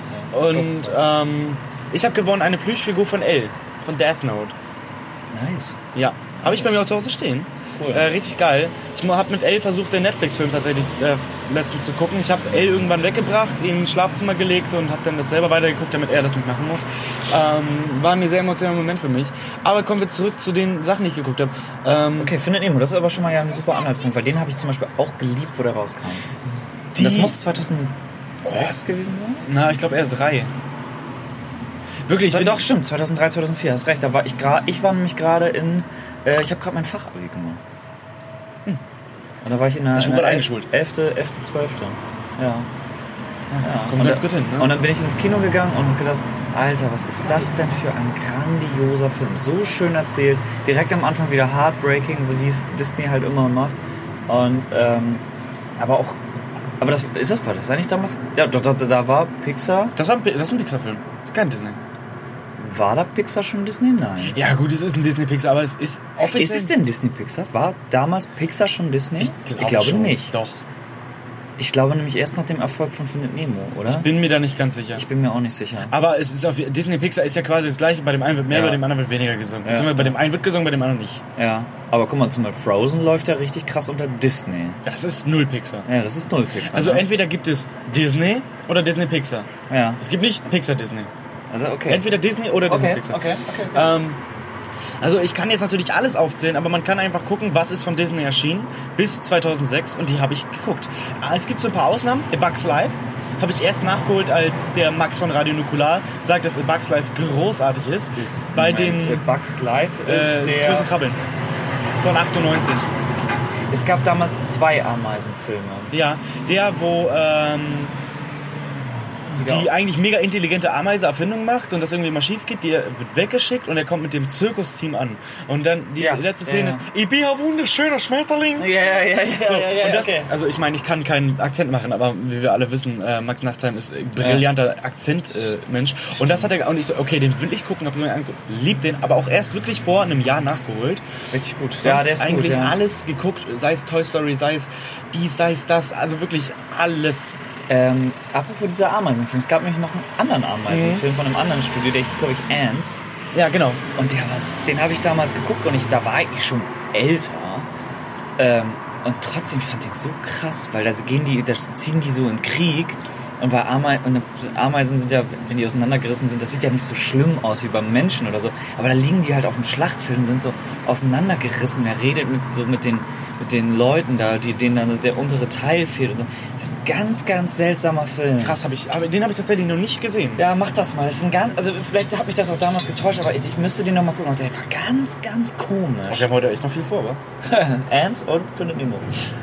Auf, ich habe gewonnen eine Plüschfigur von Elle, von Death Note. Nice. Ja, habe ich bei mir auch zu Hause stehen. Cool. Richtig geil. Ich habe mit Elle versucht, den Netflix-Film tatsächlich letztens zu gucken. Ich habe Elle irgendwann weggebracht, ihn ins Schlafzimmer gelegt und habe dann das selber weitergeguckt, damit er das nicht machen muss. War ein sehr emotionaler Moment für mich. Aber kommen wir zurück zu den Sachen, die ich geguckt habe. Okay, Findet Nemo, das ist aber schon mal ja ein super Anhaltspunkt, weil den habe ich zum Beispiel auch geliebt, wo der rauskam. Das muss 2006 gewesen sein? Na, ich glaube erst 3. Wirklich? Doch, stimmt, 2003, 2004, hast recht. Da war ich war nämlich gerade ich habe gerade mein Fachabi gemacht. Und da war ich in der 11., 12. Ja. Kommt ganz gut hin, ne? Und dann bin ich ins Kino gegangen und habe gedacht, Alter, was ist das denn für ein grandioser Film? So schön erzählt, direkt am Anfang wieder heartbreaking, wie es Disney halt immer macht. Und aber das war das eigentlich damals? Ja, da war Pixar. Das ist ein Pixar-Film. Das ist kein Disney. War da Pixar schon Disney? Nein. Ja gut, es ist ein Disney-Pixar, aber es ist offiziell... Ist es denn Disney-Pixar? War damals Pixar schon Disney? Ich glaube schon. nicht. Doch. Ich glaube nämlich erst nach dem Erfolg von Findet Nemo, oder? Ich bin mir da nicht ganz sicher. Ich bin mir auch nicht sicher. Aber es ist auf Disney-Pixar ist ja quasi das gleiche. Bei dem einen wird mehr, Ja. bei dem anderen wird weniger gesungen. Ja. Beziehungsweise bei dem einen wird gesungen, bei dem anderen nicht. Ja, aber guck mal, zum Beispiel Frozen läuft ja richtig krass unter Disney. Das ist null Pixar. Ja, das ist null Pixar. Also ne? entweder gibt es Disney oder Disney-Pixar. Ja, Es gibt nicht Pixar-Disney. also okay. Entweder Disney oder Disney-Pixar. Okay. Also ich kann jetzt natürlich alles aufzählen, aber man kann einfach gucken, was ist von Disney erschienen bis 2006 und die habe ich geguckt. Es gibt so ein paar Ausnahmen. A Bug's Life habe ich erst nachgeholt, als der Max von Radio Nukular sagt, dass A Bug's Life großartig ist. Bei den Bugs Life das ist größte Krabbeln von 98. Es gab damals 2 Ameisenfilme. Ja, der wo die eigentlich mega intelligente Ameise-Erfindung macht und das irgendwie mal schief geht, die wird weggeschickt und er kommt mit dem Zirkusteam an. Und dann die letzte Szene ist, ich bin ein wunderschöner Schmetterling. Ja. So, und das, also ich meine, ich kann keinen Akzent machen, aber wie wir alle wissen, Max Nachtsheim ist ein brillanter Akzentmensch. Und das hat er, und ich so, okay, den will ich gucken, hab mir angeguckt, lieb den, aber auch erst wirklich vor einem Jahr nachgeholt. Richtig gut. Sonst Ja, der ist eigentlich gut, ja. alles geguckt, sei es Toy Story, sei es dies, sei es das, also wirklich alles. Apropos dieser Ameisenfilm, es gab nämlich noch einen anderen Ameisenfilm von einem anderen Studio, der hieß, glaube ich, Ants. Ja, genau. Und den habe ich damals geguckt und da war ich schon älter. Und trotzdem fand ich den so krass, weil da ziehen die so in Krieg. Und weil Ameisen sind ja, wenn die auseinandergerissen sind, das sieht ja nicht so schlimm aus wie beim Menschen oder so. Aber da liegen die halt auf dem Schlachtfeld und sind so auseinandergerissen. Er redet mit den Leuten da, denen dann der untere Teil fehlt und so. Das ist ein ganz, ganz seltsamer Film. Krass, aber den habe ich tatsächlich noch nicht gesehen. Ja, mach das mal. Das ist also vielleicht hat mich das auch damals getäuscht, aber ich müsste den noch mal gucken. Der war ganz, ganz komisch. Wir haben heute echt noch viel vor, wa? Ants und Findet Nemo.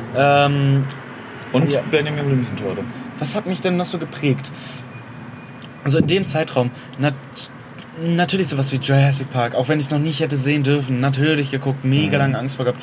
Und ja. Benjamin Blümchentorte. Was hat mich denn noch so geprägt? Also in dem Zeitraum, natürlich sowas wie Jurassic Park, auch wenn ich es noch nicht hätte sehen dürfen, natürlich geguckt, mega lange Angst vor gehabt.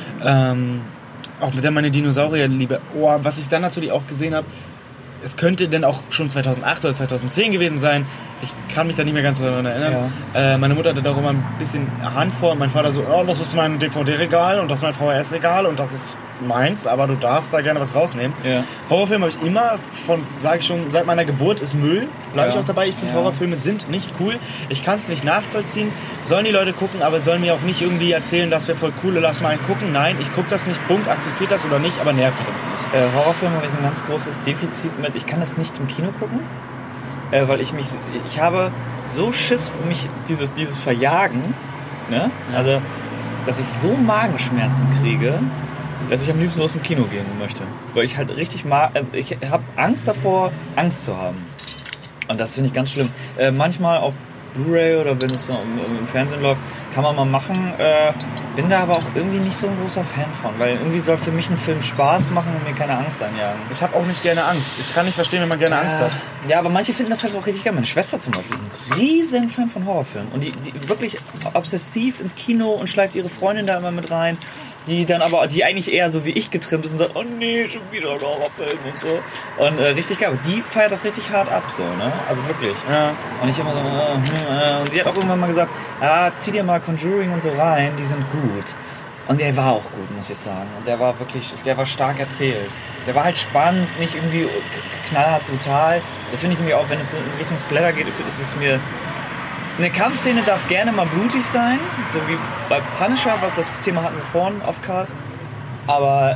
Auch mit der meine Dinosaurierliebe. Oh, was ich dann natürlich auch gesehen habe, es könnte denn auch schon 2008 oder 2010 gewesen sein. Ich kann mich da nicht mehr ganz daran erinnern. Ja. Meine Mutter hatte da auch immer ein bisschen Hand vor und mein Vater so, oh, das ist mein DVD-Regal und das ist mein VHS-Regal und das ist meins, aber du darfst da gerne was rausnehmen. Ja. Horrorfilme habe ich immer sage ich schon, seit meiner Geburt ist Müll. Bleibe ich auch dabei. Ich finde, Horrorfilme sind nicht cool. Ich kann es nicht nachvollziehen. Sollen die Leute gucken, aber sollen mir auch nicht irgendwie erzählen, das wäre voll cool, lass mal einen gucken. Nein, ich gucke das nicht, Punkt, akzeptiert das oder nicht, aber nervt mich damit nicht. Horrorfilme habe ich ein ganz großes Defizit mit. Ich kann das nicht im Kino gucken, weil ich habe so Schiss um mich, dieses Verjagen, ne? Also, dass ich so Magenschmerzen kriege, dass ich am liebsten aus dem Kino gehen möchte. Weil ich halt richtig ich habe Angst davor, Angst zu haben. Und das finde ich ganz schlimm. Manchmal auf Blu-ray oder wenn es so im Fernsehen läuft, kann man mal machen. Bin da aber auch irgendwie nicht so ein großer Fan von, weil irgendwie soll für mich ein Film Spaß machen und mir keine Angst einjagen. Ich habe auch nicht gerne Angst. Ich kann nicht verstehen, wenn man gerne Angst hat. Ja, aber manche finden das halt auch richtig geil. Meine Schwester zum Beispiel ist ein riesen Fan von Horrorfilmen. Und die wirklich obsessiv ins Kino und schleift ihre Freundin da immer mit rein. Die eigentlich eher so wie ich getrimmt ist und sagt, oh nee, schon wieder ein Horrorfilm und so. Und richtig geil. Aber die feiert das richtig hart ab, so, ne? Also wirklich. Ja. Und ich immer so, und sie hat auch irgendwann mal gesagt, zieh dir mal Conjuring und so rein, die sind gut. Und der war auch gut, muss ich sagen. Und der war stark erzählt. Der war halt spannend, nicht irgendwie knallhart brutal. Das finde ich mir auch, wenn es in Richtung Splatter geht, ist es mir... Eine Kampfszene darf gerne mal blutig sein, so wie bei Punisher, das Thema hatten wir vorhin auf Cast. Aber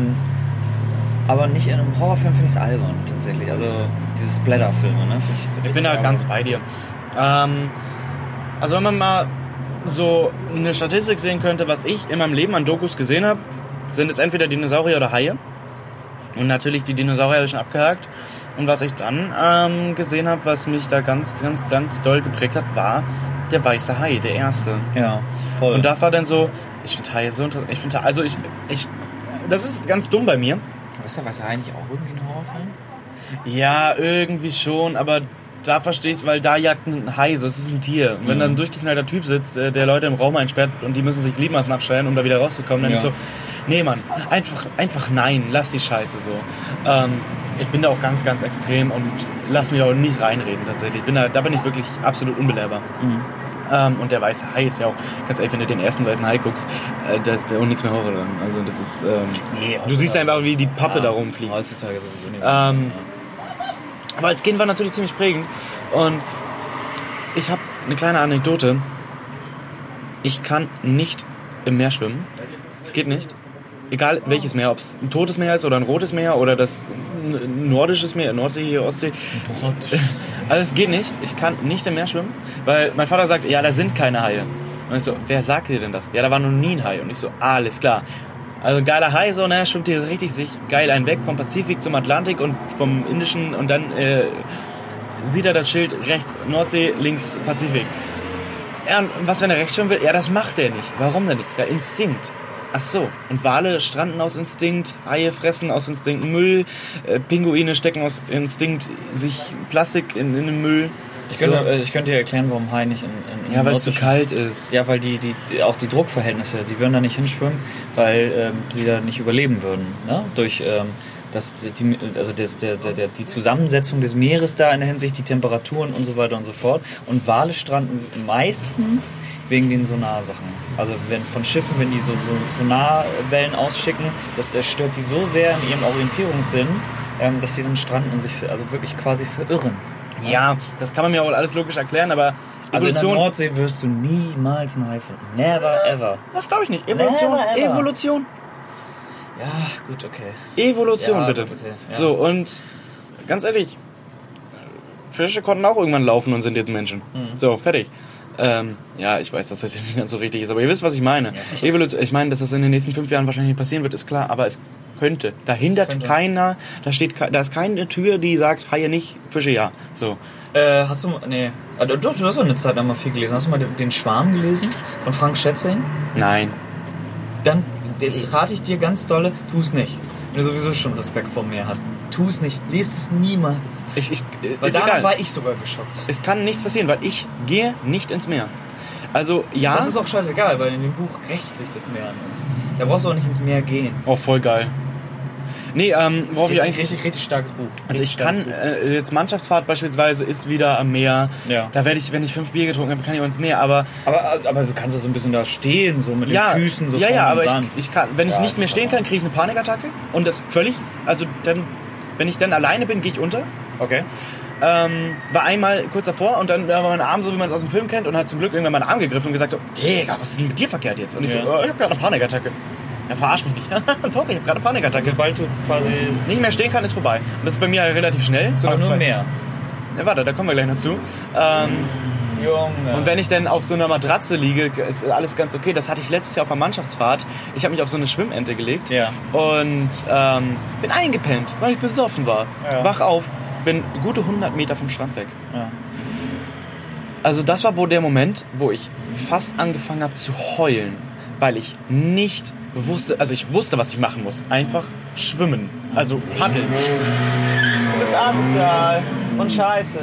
nicht in einem Horrorfilm finde ich es albern, tatsächlich. Also diese Splatter-Filme, ne? Ich bin da ganz bei dir. Also wenn man mal so eine Statistik sehen könnte, was ich in meinem Leben an Dokus gesehen habe, sind es entweder Dinosaurier oder Haie. Und natürlich die Dinosaurier habe ich schon abgehakt. Und was ich dann gesehen habe, was mich da ganz, ganz, ganz doll geprägt hat, war der weiße Hai, der erste. Ja, voll. Und da war dann so, ich finde Haie so interessant. Ich finde, also das ist ganz dumm bei mir. Aber ist der weiße Hai nicht auch irgendwie ein Horrorfilm? Ja, irgendwie schon, aber da verstehst du, weil da jagt ein Hai, so, es ist ein Tier. Und wenn da ein durchgeknallter Typ sitzt, der Leute im Raum einsperrt und die müssen sich Gliedmaßen abschreien, um da wieder rauszukommen, dann ist so, nee Mann, einfach nein, lass die Scheiße so. Ich bin da auch ganz, ganz extrem und lass mich auch nicht reinreden tatsächlich. Da bin ich wirklich absolut unbelehrbar. Und der weiße Hai ist ja auch, ganz ehrlich, wenn du den ersten weißen Hai guckst, da ist auch nichts mehr Horror dran. Also das ist, du siehst einfach, wie die Pappe da rumfliegt. Heutzutage sowieso nicht mehr. Aber als Kind war natürlich ziemlich prägend. Und ich habe eine kleine Anekdote. Ich kann nicht im Meer schwimmen. Es geht nicht. Egal welches Meer, ob es ein totes Meer ist oder ein rotes Meer oder das nordisches Meer, Nordsee, hier, Ostsee. Also es geht nicht. Ich kann nicht im Meer schwimmen, weil mein Vater sagt, ja, da sind keine Haie. Und ich so, wer sagt dir denn das? Ja, da war noch nie ein Hai. Und ich so, alles klar. Also geiler Hai, so, ne, schwimmt hier richtig sich geil einen weg vom Pazifik zum Atlantik und vom Indischen und dann sieht er das Schild rechts Nordsee, links Pazifik. Ja, und was, wenn er rechts schwimmen will? Ja, das macht er nicht. Warum denn nicht? Ja, Instinkt. Ach so, und Wale stranden aus Instinkt, Haie fressen aus Instinkt Müll, Pinguine stecken aus Instinkt sich Plastik in den Müll. Ich könnte dir erklären, warum Hai nicht in weil es zu kalt ist. Ja, weil auch die Druckverhältnisse, die würden da nicht hinschwimmen, weil sie da nicht überleben würden. Ne? Durch die Zusammensetzung des Meeres da in der Hinsicht, die Temperaturen und so weiter und so fort. Und Wale stranden meistens wegen den Sonarsachen. Also von Schiffen, wenn die so Sonarwellen ausschicken, das stört die so sehr in ihrem Orientierungssinn, dass sie dann stranden und sich wirklich quasi verirren. Ja, das kann man mir auch alles logisch erklären, aber also in der Nordsee wirst du niemals einen Hai finden. Never ever. Das glaube ich nicht. Evolution. Never ever. Evolution. Ja, gut, okay. Evolution, ja, bitte. Gut, okay. Ja. So, und ganz ehrlich, Fische konnten auch irgendwann laufen und sind jetzt Menschen. So, fertig. Ja, ich weiß, dass das jetzt nicht ganz so richtig ist, aber ihr wisst, was ich meine. Ja. Evolution, ich meine, dass das in den nächsten 5 Jahren wahrscheinlich nicht passieren wird, ist klar, aber es könnte. Da hindert keiner, da ist keine Tür, die sagt, Haie nicht, Fische ja. So. Hast du, nee, du hast doch eine Zeit lang mal viel gelesen. Hast du mal den Schwarm gelesen von Frank Schätzing? Nein. Dann rate ich dir ganz dolle, tu es nicht. Wenn du sowieso schon Respekt vor mir hast. Tu es nicht. Lies es niemals. Weil danach war ich sogar geschockt. Es kann nichts passieren, weil ich gehe nicht ins Meer. Also, ja. Das ist auch scheißegal, weil in dem Buch rächt sich das Meer an uns. Da brauchst du auch nicht ins Meer gehen. Oh, voll geil. Nee, worauf ich eigentlich... Richtig starkes Buch. Also ich kann, jetzt Mannschaftsfahrt beispielsweise ist wieder am Meer. Ja. Da werde ich, wenn ich 5 Bier getrunken habe, kann ich auch ins Meer, aber du kannst ja so ein bisschen da stehen, so mit den Füßen so ja, aber dran. ich kann, wenn ich nicht mehr stehen kann, kriege ich eine Panikattacke. Und das völlig, also dann, wenn ich dann alleine bin, gehe ich unter. Okay. War einmal kurz davor und dann war mein Arm so, wie man es aus dem Film kennt und hat zum Glück irgendwann meinen Arm gegriffen und gesagt so, Digga, was ist denn mit dir verkehrt jetzt? Und ich so, ich habe gerade eine Panikattacke. Ja, verarsch mich nicht. Doch, ich habe gerade eine Panikattacke. Sobald du quasi nicht mehr stehen kann, ist vorbei. Und das ist bei mir relativ schnell. So aber nur mehr. Ja, warte, da kommen wir gleich noch zu. Junge. Und wenn ich dann auf so einer Matratze liege, ist alles ganz okay. Das hatte ich letztes Jahr auf einer Mannschaftsfahrt. Ich habe mich auf so eine Schwimmente gelegt und bin eingepennt, weil ich besoffen war. Ja. Wach auf, bin gute 100 Meter vom Strand weg. Ja. Also das war wohl der Moment, wo ich fast angefangen habe zu heulen, weil ich nicht wusste, also ich wusste, was ich machen muss. Einfach schwimmen. Also paddeln. Du bist asozial und scheiße.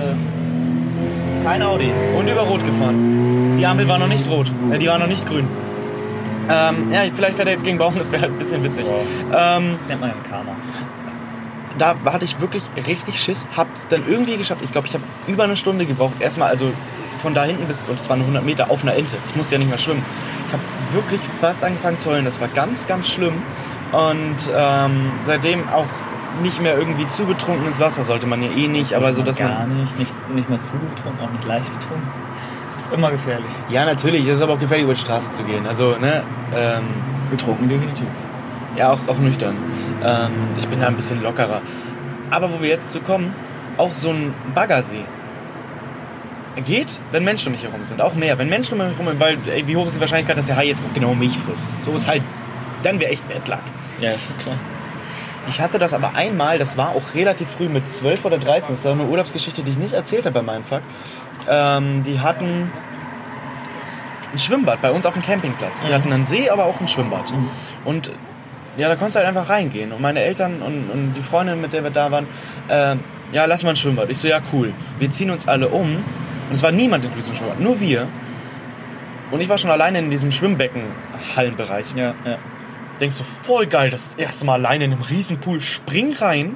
Kein Audi. Und über Rot gefahren. Die Ampel war noch nicht rot. Die war noch nicht grün. Ja, vielleicht fährt er jetzt gegen Baum, das wäre halt ein bisschen witzig. Wow. Das nennt man ja Karma. Da hatte ich wirklich richtig Schiss. Hab's dann irgendwie geschafft. Ich glaube, ich habe über eine Stunde gebraucht. Erstmal, also von da hinten bis, und es waren 100 Meter auf einer Ente. Ich musste ja nicht mehr schwimmen. Ich habe wirklich fast angefangen zu heulen. Das war ganz, ganz schlimm. Und seitdem auch nicht mehr irgendwie zu betrunken ins Wasser sollte man ja eh nicht. Aber so, dass man nicht mehr zu betrunken, auch nicht leicht betrunken. Das ist immer gefährlich. Ja, natürlich. Es ist aber auch gefährlich, über die Straße zu gehen. Also, ne? Betrunken definitiv. Ja, auch nüchtern. Ich bin da ein bisschen lockerer. Aber wo wir jetzt zu kommen, auch so ein Baggersee geht, wenn Menschen um mich herum sind. Auch mehr. Wenn Menschen um mich herum sind, weil, wie hoch ist die Wahrscheinlichkeit, dass der Hai jetzt genau mich frisst? So ist halt, dann wäre echt Bad Luck. Ja, ist klar. Ich hatte das aber einmal, das war auch relativ früh, mit 12 oder 13. Das war eine Urlaubsgeschichte, die ich nicht erzählt habe bei meinem Fuck. Die hatten ein Schwimmbad bei uns auf dem Campingplatz. Die hatten einen See, aber auch ein Schwimmbad. Und Ja, da konntest du halt einfach reingehen. Und meine Eltern und die Freundin, mit der wir da waren, ja, lass mal ein Schwimmbad. Ich so, ja, cool. Wir ziehen uns alle um. Und es war niemand in diesem Schwimmbad, nur wir. Und ich war schon alleine in diesem Schwimmbecken-Hallenbereich. Ja. Denkst du, voll geil, das erste Mal alleine in einem Riesenpool. Spring rein.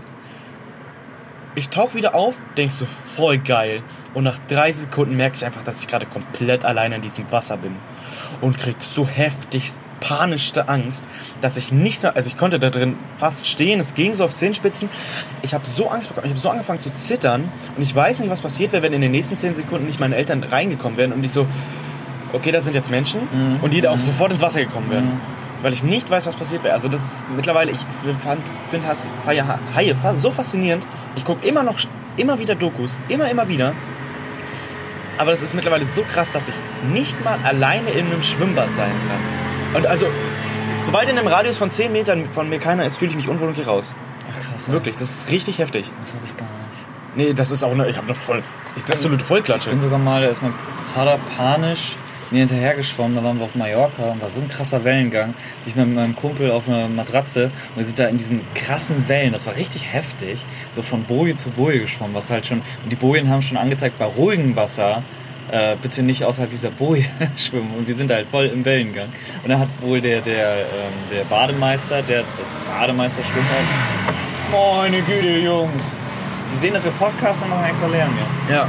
Ich tauche wieder auf, denkst du, voll geil. Und nach 3 Sekunden merke ich einfach, dass ich gerade komplett alleine in diesem Wasser bin. Und krieg so heftig panischste Angst, dass ich nicht so... Also ich konnte da drin fast stehen, es ging so auf Zehenspitzen. Ich habe so Angst bekommen, ich habe so angefangen zu zittern. Und ich weiß nicht, was passiert wäre, wenn in den nächsten 10 Sekunden nicht meine Eltern reingekommen wären. Und ich so, okay, das sind jetzt Menschen. Und die da auch sofort ins Wasser gekommen wären. Weil ich nicht weiß, was passiert wäre. Also das ist mittlerweile... Ich finde Haie so faszinierend. Ich gucke immer wieder Dokus. Immer wieder. Aber das ist mittlerweile so krass, dass ich nicht mal alleine in einem Schwimmbad sein kann. Und also, sobald in einem Radius von 10 Metern von mir keiner ist, fühle ich mich unwohl und gehe raus. Ach krass. Wirklich, das ist richtig heftig. Das habe ich gar nicht. Nee, das ist auch ich habe noch absolute Vollklatsche. Ich bin sogar mal, da ist mein Vater panisch mir hinterhergeschwommen, da waren wir auf Mallorca und war so ein krasser Wellengang. Ich mit meinem Kumpel auf einer Matratze und wir sind da in diesen krassen Wellen, das war richtig heftig, so von Boje zu Boje geschwommen, was halt schon, und die Bojen haben schon angezeigt, bei ruhigem Wasser bitte nicht außerhalb dieser Boje schwimmen, und wir sind halt voll im Wellengang. Und da hat wohl der Bademeister, das Bademeister-Schwimmbad, meine Güte, Jungs, die sehen, dass wir Podcasts und machen extra lernen, Ja.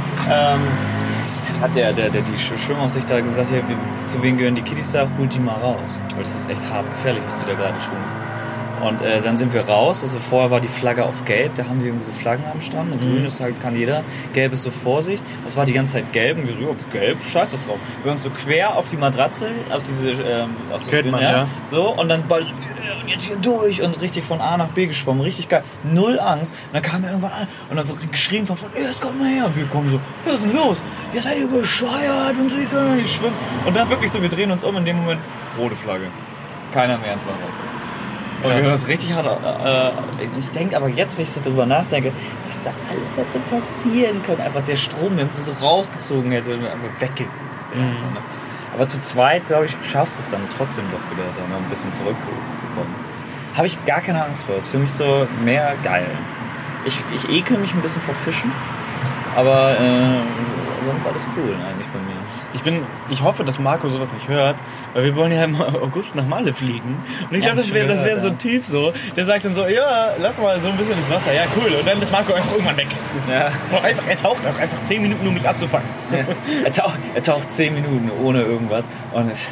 hat die Schwimmaufsicht da gesagt, ja, zu wem gehören die Kiddies da, holt die mal raus. Weil das ist echt hart gefährlich, was die da gerade tun. Und dann sind wir raus, also vorher war die Flagge auf gelb, da haben sie irgendwie so Flaggen am Strand, und grün ist halt, kann jeder, gelb ist so Vorsicht, das war die ganze Zeit gelb, und wir so, ja, gelb, scheiß das drauf. Wir uns so quer auf die Matratze, auf diese, auf das Kennt man, ja. So, und dann bald, jetzt hier durch, und richtig von A nach B geschwommen, richtig geil, null Angst, und dann kam er irgendwann an, und dann wird geschrien vom Strand, jetzt kommt mal her, und wir kommen so, was ist denn los? Ihr seid ihr bescheuert, und so, ihr könnt nicht schwimmen. Und dann wirklich so, wir drehen uns um, in dem Moment, rote Flagge. Keiner mehr ins Wasser. Und wir haben das richtig hart. Ich denke aber jetzt, wenn ich so drüber nachdenke, was da alles hätte passieren können. Einfach der Strom, den uns so rausgezogen hätte, und einfach weg gewesen. Aber zu zweit, glaube ich, schaffst du es dann trotzdem doch wieder, da noch ein bisschen zurückzukommen. Habe ich gar keine Angst vor. Ist für mich so mehr geil. Ich ekel mich ein bisschen vor Fischen, aber sonst alles cool eigentlich bei mir. Ich hoffe, dass Marco sowas nicht hört, weil wir wollen ja im August nach Malle fliegen. Und ich glaube, das wäre so ein Typ so, der sagt dann so, ja, lass mal so ein bisschen ins Wasser. Ja, cool. Und dann ist Marco einfach irgendwann weg. Ja. So einfach, er taucht auch einfach 10 Minuten, um mich abzufangen. Ja. Er taucht 10 Minuten ohne irgendwas und ist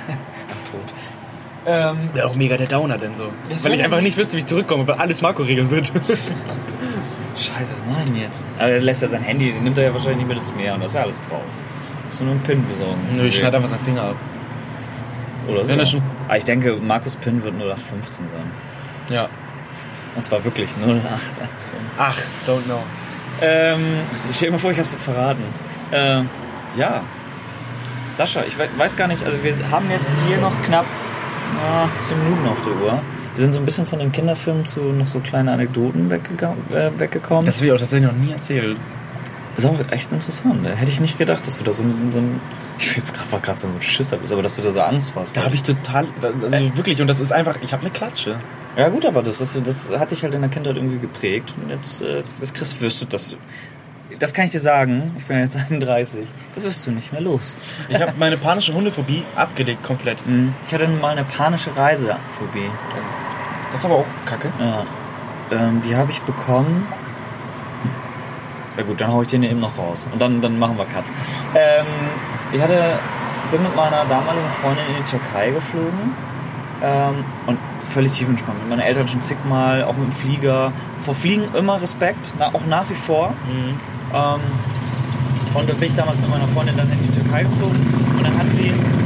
tot. Wäre auch mega der Downer denn so. Weil ich einfach nicht wüsste, wie ich zurückkomme, weil alles Marco regeln wird. Scheiße, was mache ich denn jetzt? Aber er lässt ja sein Handy, nimmt er ja wahrscheinlich nicht mit ins Meer, und da ist ja alles drauf. Muss nur einen Pin besorgen. Nö, ich schneide einfach seinen Finger ab. Oder so. Ich denke, Markus Pin wird 0815 sein. Ja. Und zwar wirklich 0815. Ach, don't know. Ich stell dir mal vor, ich hab's jetzt verraten. Ja. Sascha, ich weiß gar nicht, also wir haben jetzt hier noch knapp 10 Minuten auf der Uhr. Wir sind so ein bisschen von den Kinderfilmen zu noch so kleine Anekdoten weggekommen. Das will ich auch tatsächlich noch nie erzählt. Ist auch echt interessant. Hätte ich nicht gedacht, dass du da so ein ich war gerade so ein Schisser bist, aber dass du da so Angst warst. Da habe ich total, also wirklich, und das ist einfach, ich habe eine Klatsche. Ja gut, aber das hat dich halt in der Kindheit irgendwie geprägt. Und jetzt, wirst du das kann ich dir sagen, ich bin jetzt 31, das wirst du nicht mehr los. Ich habe meine panische Hundephobie abgelegt komplett. Ich hatte mal eine panische Reisephobie. Das ist aber auch kacke. Ja. Die habe ich bekommen. Ja gut, dann hau ich den eben noch raus. Und dann machen wir Cut. Ich bin mit meiner damaligen Freundin in die Türkei geflogen. Und völlig tiefenentspannt. Mit meinen Eltern schon zigmal, auch mit dem Flieger. Vor Fliegen immer Respekt, auch nach wie vor. Und dann bin ich damals mit meiner Freundin dann in die Türkei geflogen. Und dann hat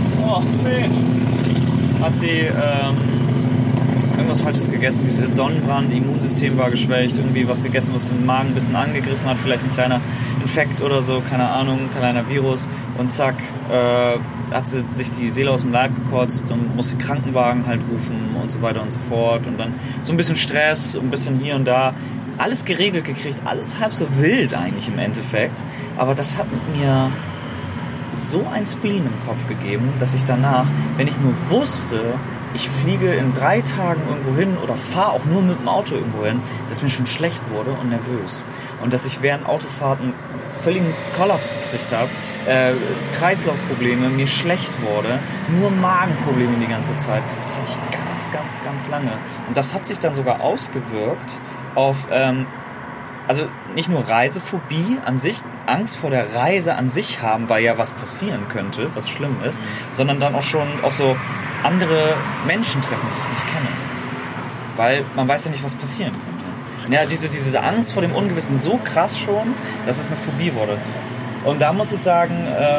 sie irgendwas Falsches gegessen, wie es ist, Sonnenbrand, Immunsystem war geschwächt, irgendwie was gegessen, was den Magen ein bisschen angegriffen hat, vielleicht ein kleiner Infekt oder so, keine Ahnung, kleiner Virus, und zack, hat sie sich die Seele aus dem Leib gekotzt und muss den Krankenwagen halt rufen und so weiter und so fort, und dann so ein bisschen Stress, ein bisschen hier und da, alles geregelt gekriegt, alles halb so wild eigentlich im Endeffekt, aber das hat mit mir so ein Spleen im Kopf gegeben, dass ich danach, wenn ich nur wusste, ich fliege in 3 Tagen irgendwo hin oder fahre auch nur mit dem Auto irgendwo hin, dass mir schon schlecht wurde und nervös. Und dass ich während Autofahrten völligen Kollaps gekriegt habe, Kreislaufprobleme, mir schlecht wurde, nur Magenprobleme die ganze Zeit. Das hatte ich ganz, ganz, ganz lange. Und das hat sich dann sogar ausgewirkt auf, also nicht nur Reisephobie an sich, Angst vor der Reise an sich haben, weil ja was passieren könnte, was schlimm ist, sondern dann auch schon auf so andere Menschen treffen, die ich nicht kenne. Weil man weiß ja nicht, was passieren könnte. Ja, diese Angst vor dem Ungewissen so krass schon, dass es eine Phobie wurde. Und da muss ich sagen,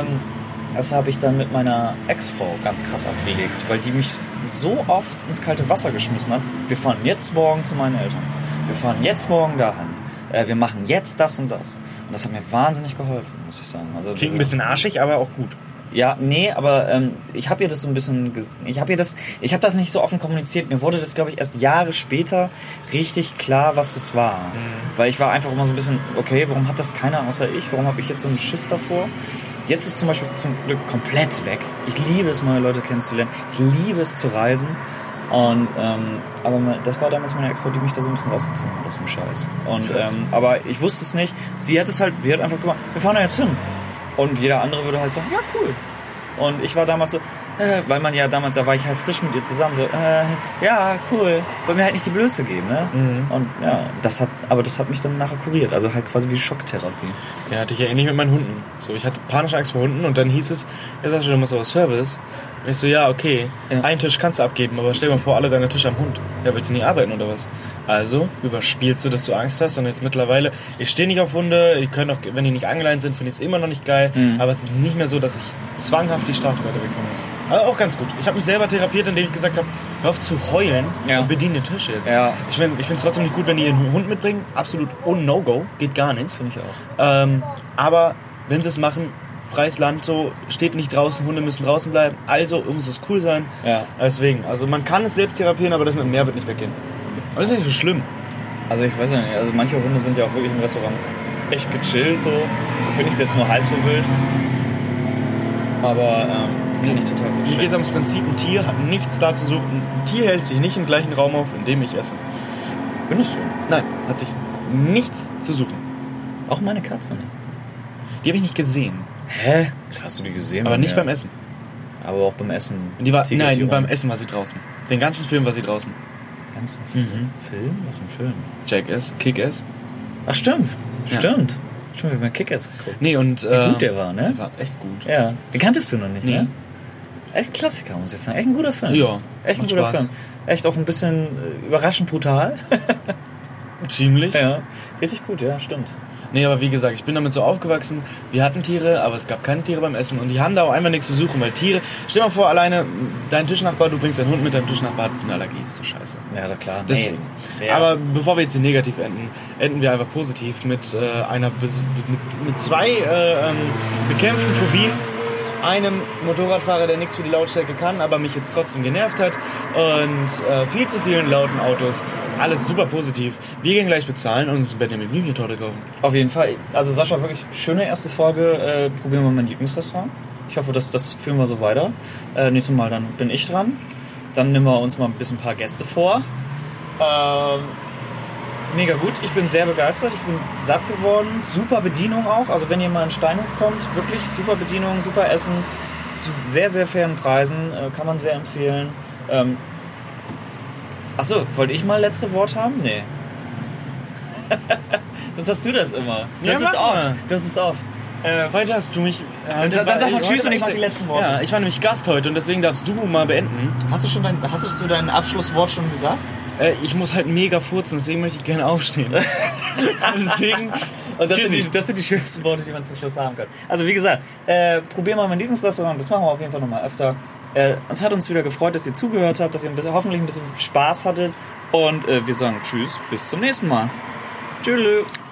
das habe ich dann mit meiner Ex-Frau ganz krass abgelegt, weil die mich so oft ins kalte Wasser geschmissen hat. Wir fahren jetzt morgen zu meinen Eltern. Wir fahren jetzt morgen dahin. Wir machen jetzt das und das. Und das hat mir wahnsinnig geholfen, muss ich sagen. Also, klingt ein bisschen arschig, aber auch gut. Ja, nee, aber ich habe ihr das so ein bisschen... Ich habe das nicht so offen kommuniziert. Mir wurde das, glaube ich, erst Jahre später richtig klar, was das war. Weil ich war einfach immer so ein bisschen, okay, warum hat das keiner außer ich? Warum habe ich jetzt so einen Schiss davor? Jetzt ist zum Beispiel zum Glück komplett weg. Ich liebe es, neue Leute kennenzulernen. Ich liebe es zu reisen. Und aber das war damals meine Ex-Frau, die mich da so ein bisschen rausgezogen hat aus dem Scheiß. Und aber ich wusste es nicht. Sie hat einfach gemacht, wir fahren da jetzt hin. Und jeder andere würde halt sagen, ja, cool. Und ich war damals so, weil man ja damals, da war ich halt frisch mit ihr zusammen, so, ja, cool. Wollte mir halt nicht die Blöße geben, ne? Und ja, das hat mich dann nachher kuriert. Also halt quasi wie Schocktherapie. Ja, hatte ich ja ähnlich mit meinen Hunden. So, ich hatte panische Angst vor Hunden und dann hieß es, ja, Sascha, du musst aber Service. Und ich so, ja, okay, einen Tisch kannst du abgeben, aber stell dir mal vor, alle deine Tische am Hund. Ja, willst du nie arbeiten oder was? Also überspielst du, dass du Angst hast und jetzt mittlerweile, ich stehe nicht auf Hunde, die können auch, wenn die nicht angeleint sind, finde ich es immer noch nicht geil, aber es ist nicht mehr so, dass ich zwanghaft die Straßenseite wechseln muss. Aber auch ganz gut. Ich habe mich selber therapiert, indem ich gesagt habe, hör auf zu heulen und bediene den Tisch jetzt. Ja. Ich finde es trotzdem nicht gut, wenn die ihren Hund mitbringen, absolut No-Go, geht gar nicht. Finde ich auch. Aber wenn sie es machen, freies Land, so, steht nicht draußen, Hunde müssen draußen bleiben, also muss es cool sein. Ja. Deswegen, also man kann es selbst therapieren, aber das mit dem Meer wird nicht weggehen. Aber das ist nicht so schlimm. Also ich weiß ja nicht, also manche Hunde sind ja auch wirklich im Restaurant echt gechillt, so. Finde ich es jetzt nur halb so wild. Aber kann ich total verstehen. Mir geht es ums Prinzip, ein Tier hat nichts da zu suchen. Ein Tier hält sich nicht im gleichen Raum auf, in dem ich esse. Findest du? Nein, hat sich nichts zu suchen. Auch meine Katze nicht. Die habe ich nicht gesehen. Hä? Hast du die gesehen? Aber nicht beim Essen. Aber auch beim Essen. Nein, beim Essen war sie draußen. Den ganzen Film war sie draußen. Ganzen Film? Was für ein Film? Jackass, Kick-Ass. Ach stimmt. Ja. Stimmt, wir haben mal Kick-Ass geguckt. Nee, und Wie gut der war, ne? Der war echt gut. Ja. Den kanntest du noch nicht, Nee. ne? Echt ein Klassiker, muss ich sagen. Echt ein guter Film. Ja, Echt ein macht guter Spaß. Film. Echt auch ein bisschen überraschend brutal. Ziemlich. Ja. Richtig gut, ja, stimmt. Nee, aber wie gesagt, ich bin damit so aufgewachsen, wir hatten Tiere, aber es gab keine Tiere beim Essen und die haben da auch einfach nichts zu suchen, weil Tiere, stell dir mal vor, alleine dein Tischnachbar, du bringst deinen Hund mit, deinem Tischnachbar hat eine Allergie, ist so scheiße. Ja, na klar. Deswegen. Nee. Ja. Aber bevor wir jetzt hier negativ enden wir einfach positiv mit mit zwei bekämpften Phobien. Einem Motorradfahrer, der nichts für die Lautstärke kann, aber mich jetzt trotzdem genervt hat und viel zu vielen lauten Autos. Alles super positiv. Wir gehen gleich bezahlen und uns Benjamin Blümchen-Torte kaufen. Auf jeden Fall. Also Sascha, wirklich schöne erste Folge. Probieren wir mein Lieblingsrestaurant. Ich hoffe, das führen wir so weiter. Nächstes Mal dann bin ich dran. Dann nehmen wir uns mal ein paar Gäste vor. Mega gut. Ich bin sehr begeistert. Ich bin satt geworden. Super Bedienung auch. Also wenn ihr mal in Steinhof kommt, wirklich super Bedienung, super Essen. Zu sehr, sehr fairen Preisen. Kann man sehr empfehlen. Achso, wollte ich mal letzte Wort haben? Nee. Sonst hast du das immer. Ja, Das ist mach oft. mal. Das ist oft. Heute hast du mich... Dann sag mal Tschüss und ich mach die letzten Worte. Ja, ich war nämlich Gast heute und deswegen darfst du mal beenden. Hast du dein Abschlusswort schon gesagt? Ich muss halt mega furzen, deswegen möchte ich gerne aufstehen. Deswegen... Und Tschüssi. das sind die schönsten Worte, die man zum Schluss haben kann. Also wie gesagt, probier mal mein Lieblingsrestaurant, das machen wir auf jeden Fall nochmal öfter. Es hat uns wieder gefreut, dass ihr zugehört habt, dass ihr hoffentlich ein bisschen Spaß hattet. Und wir sagen Tschüss, bis zum nächsten Mal. Tschüss.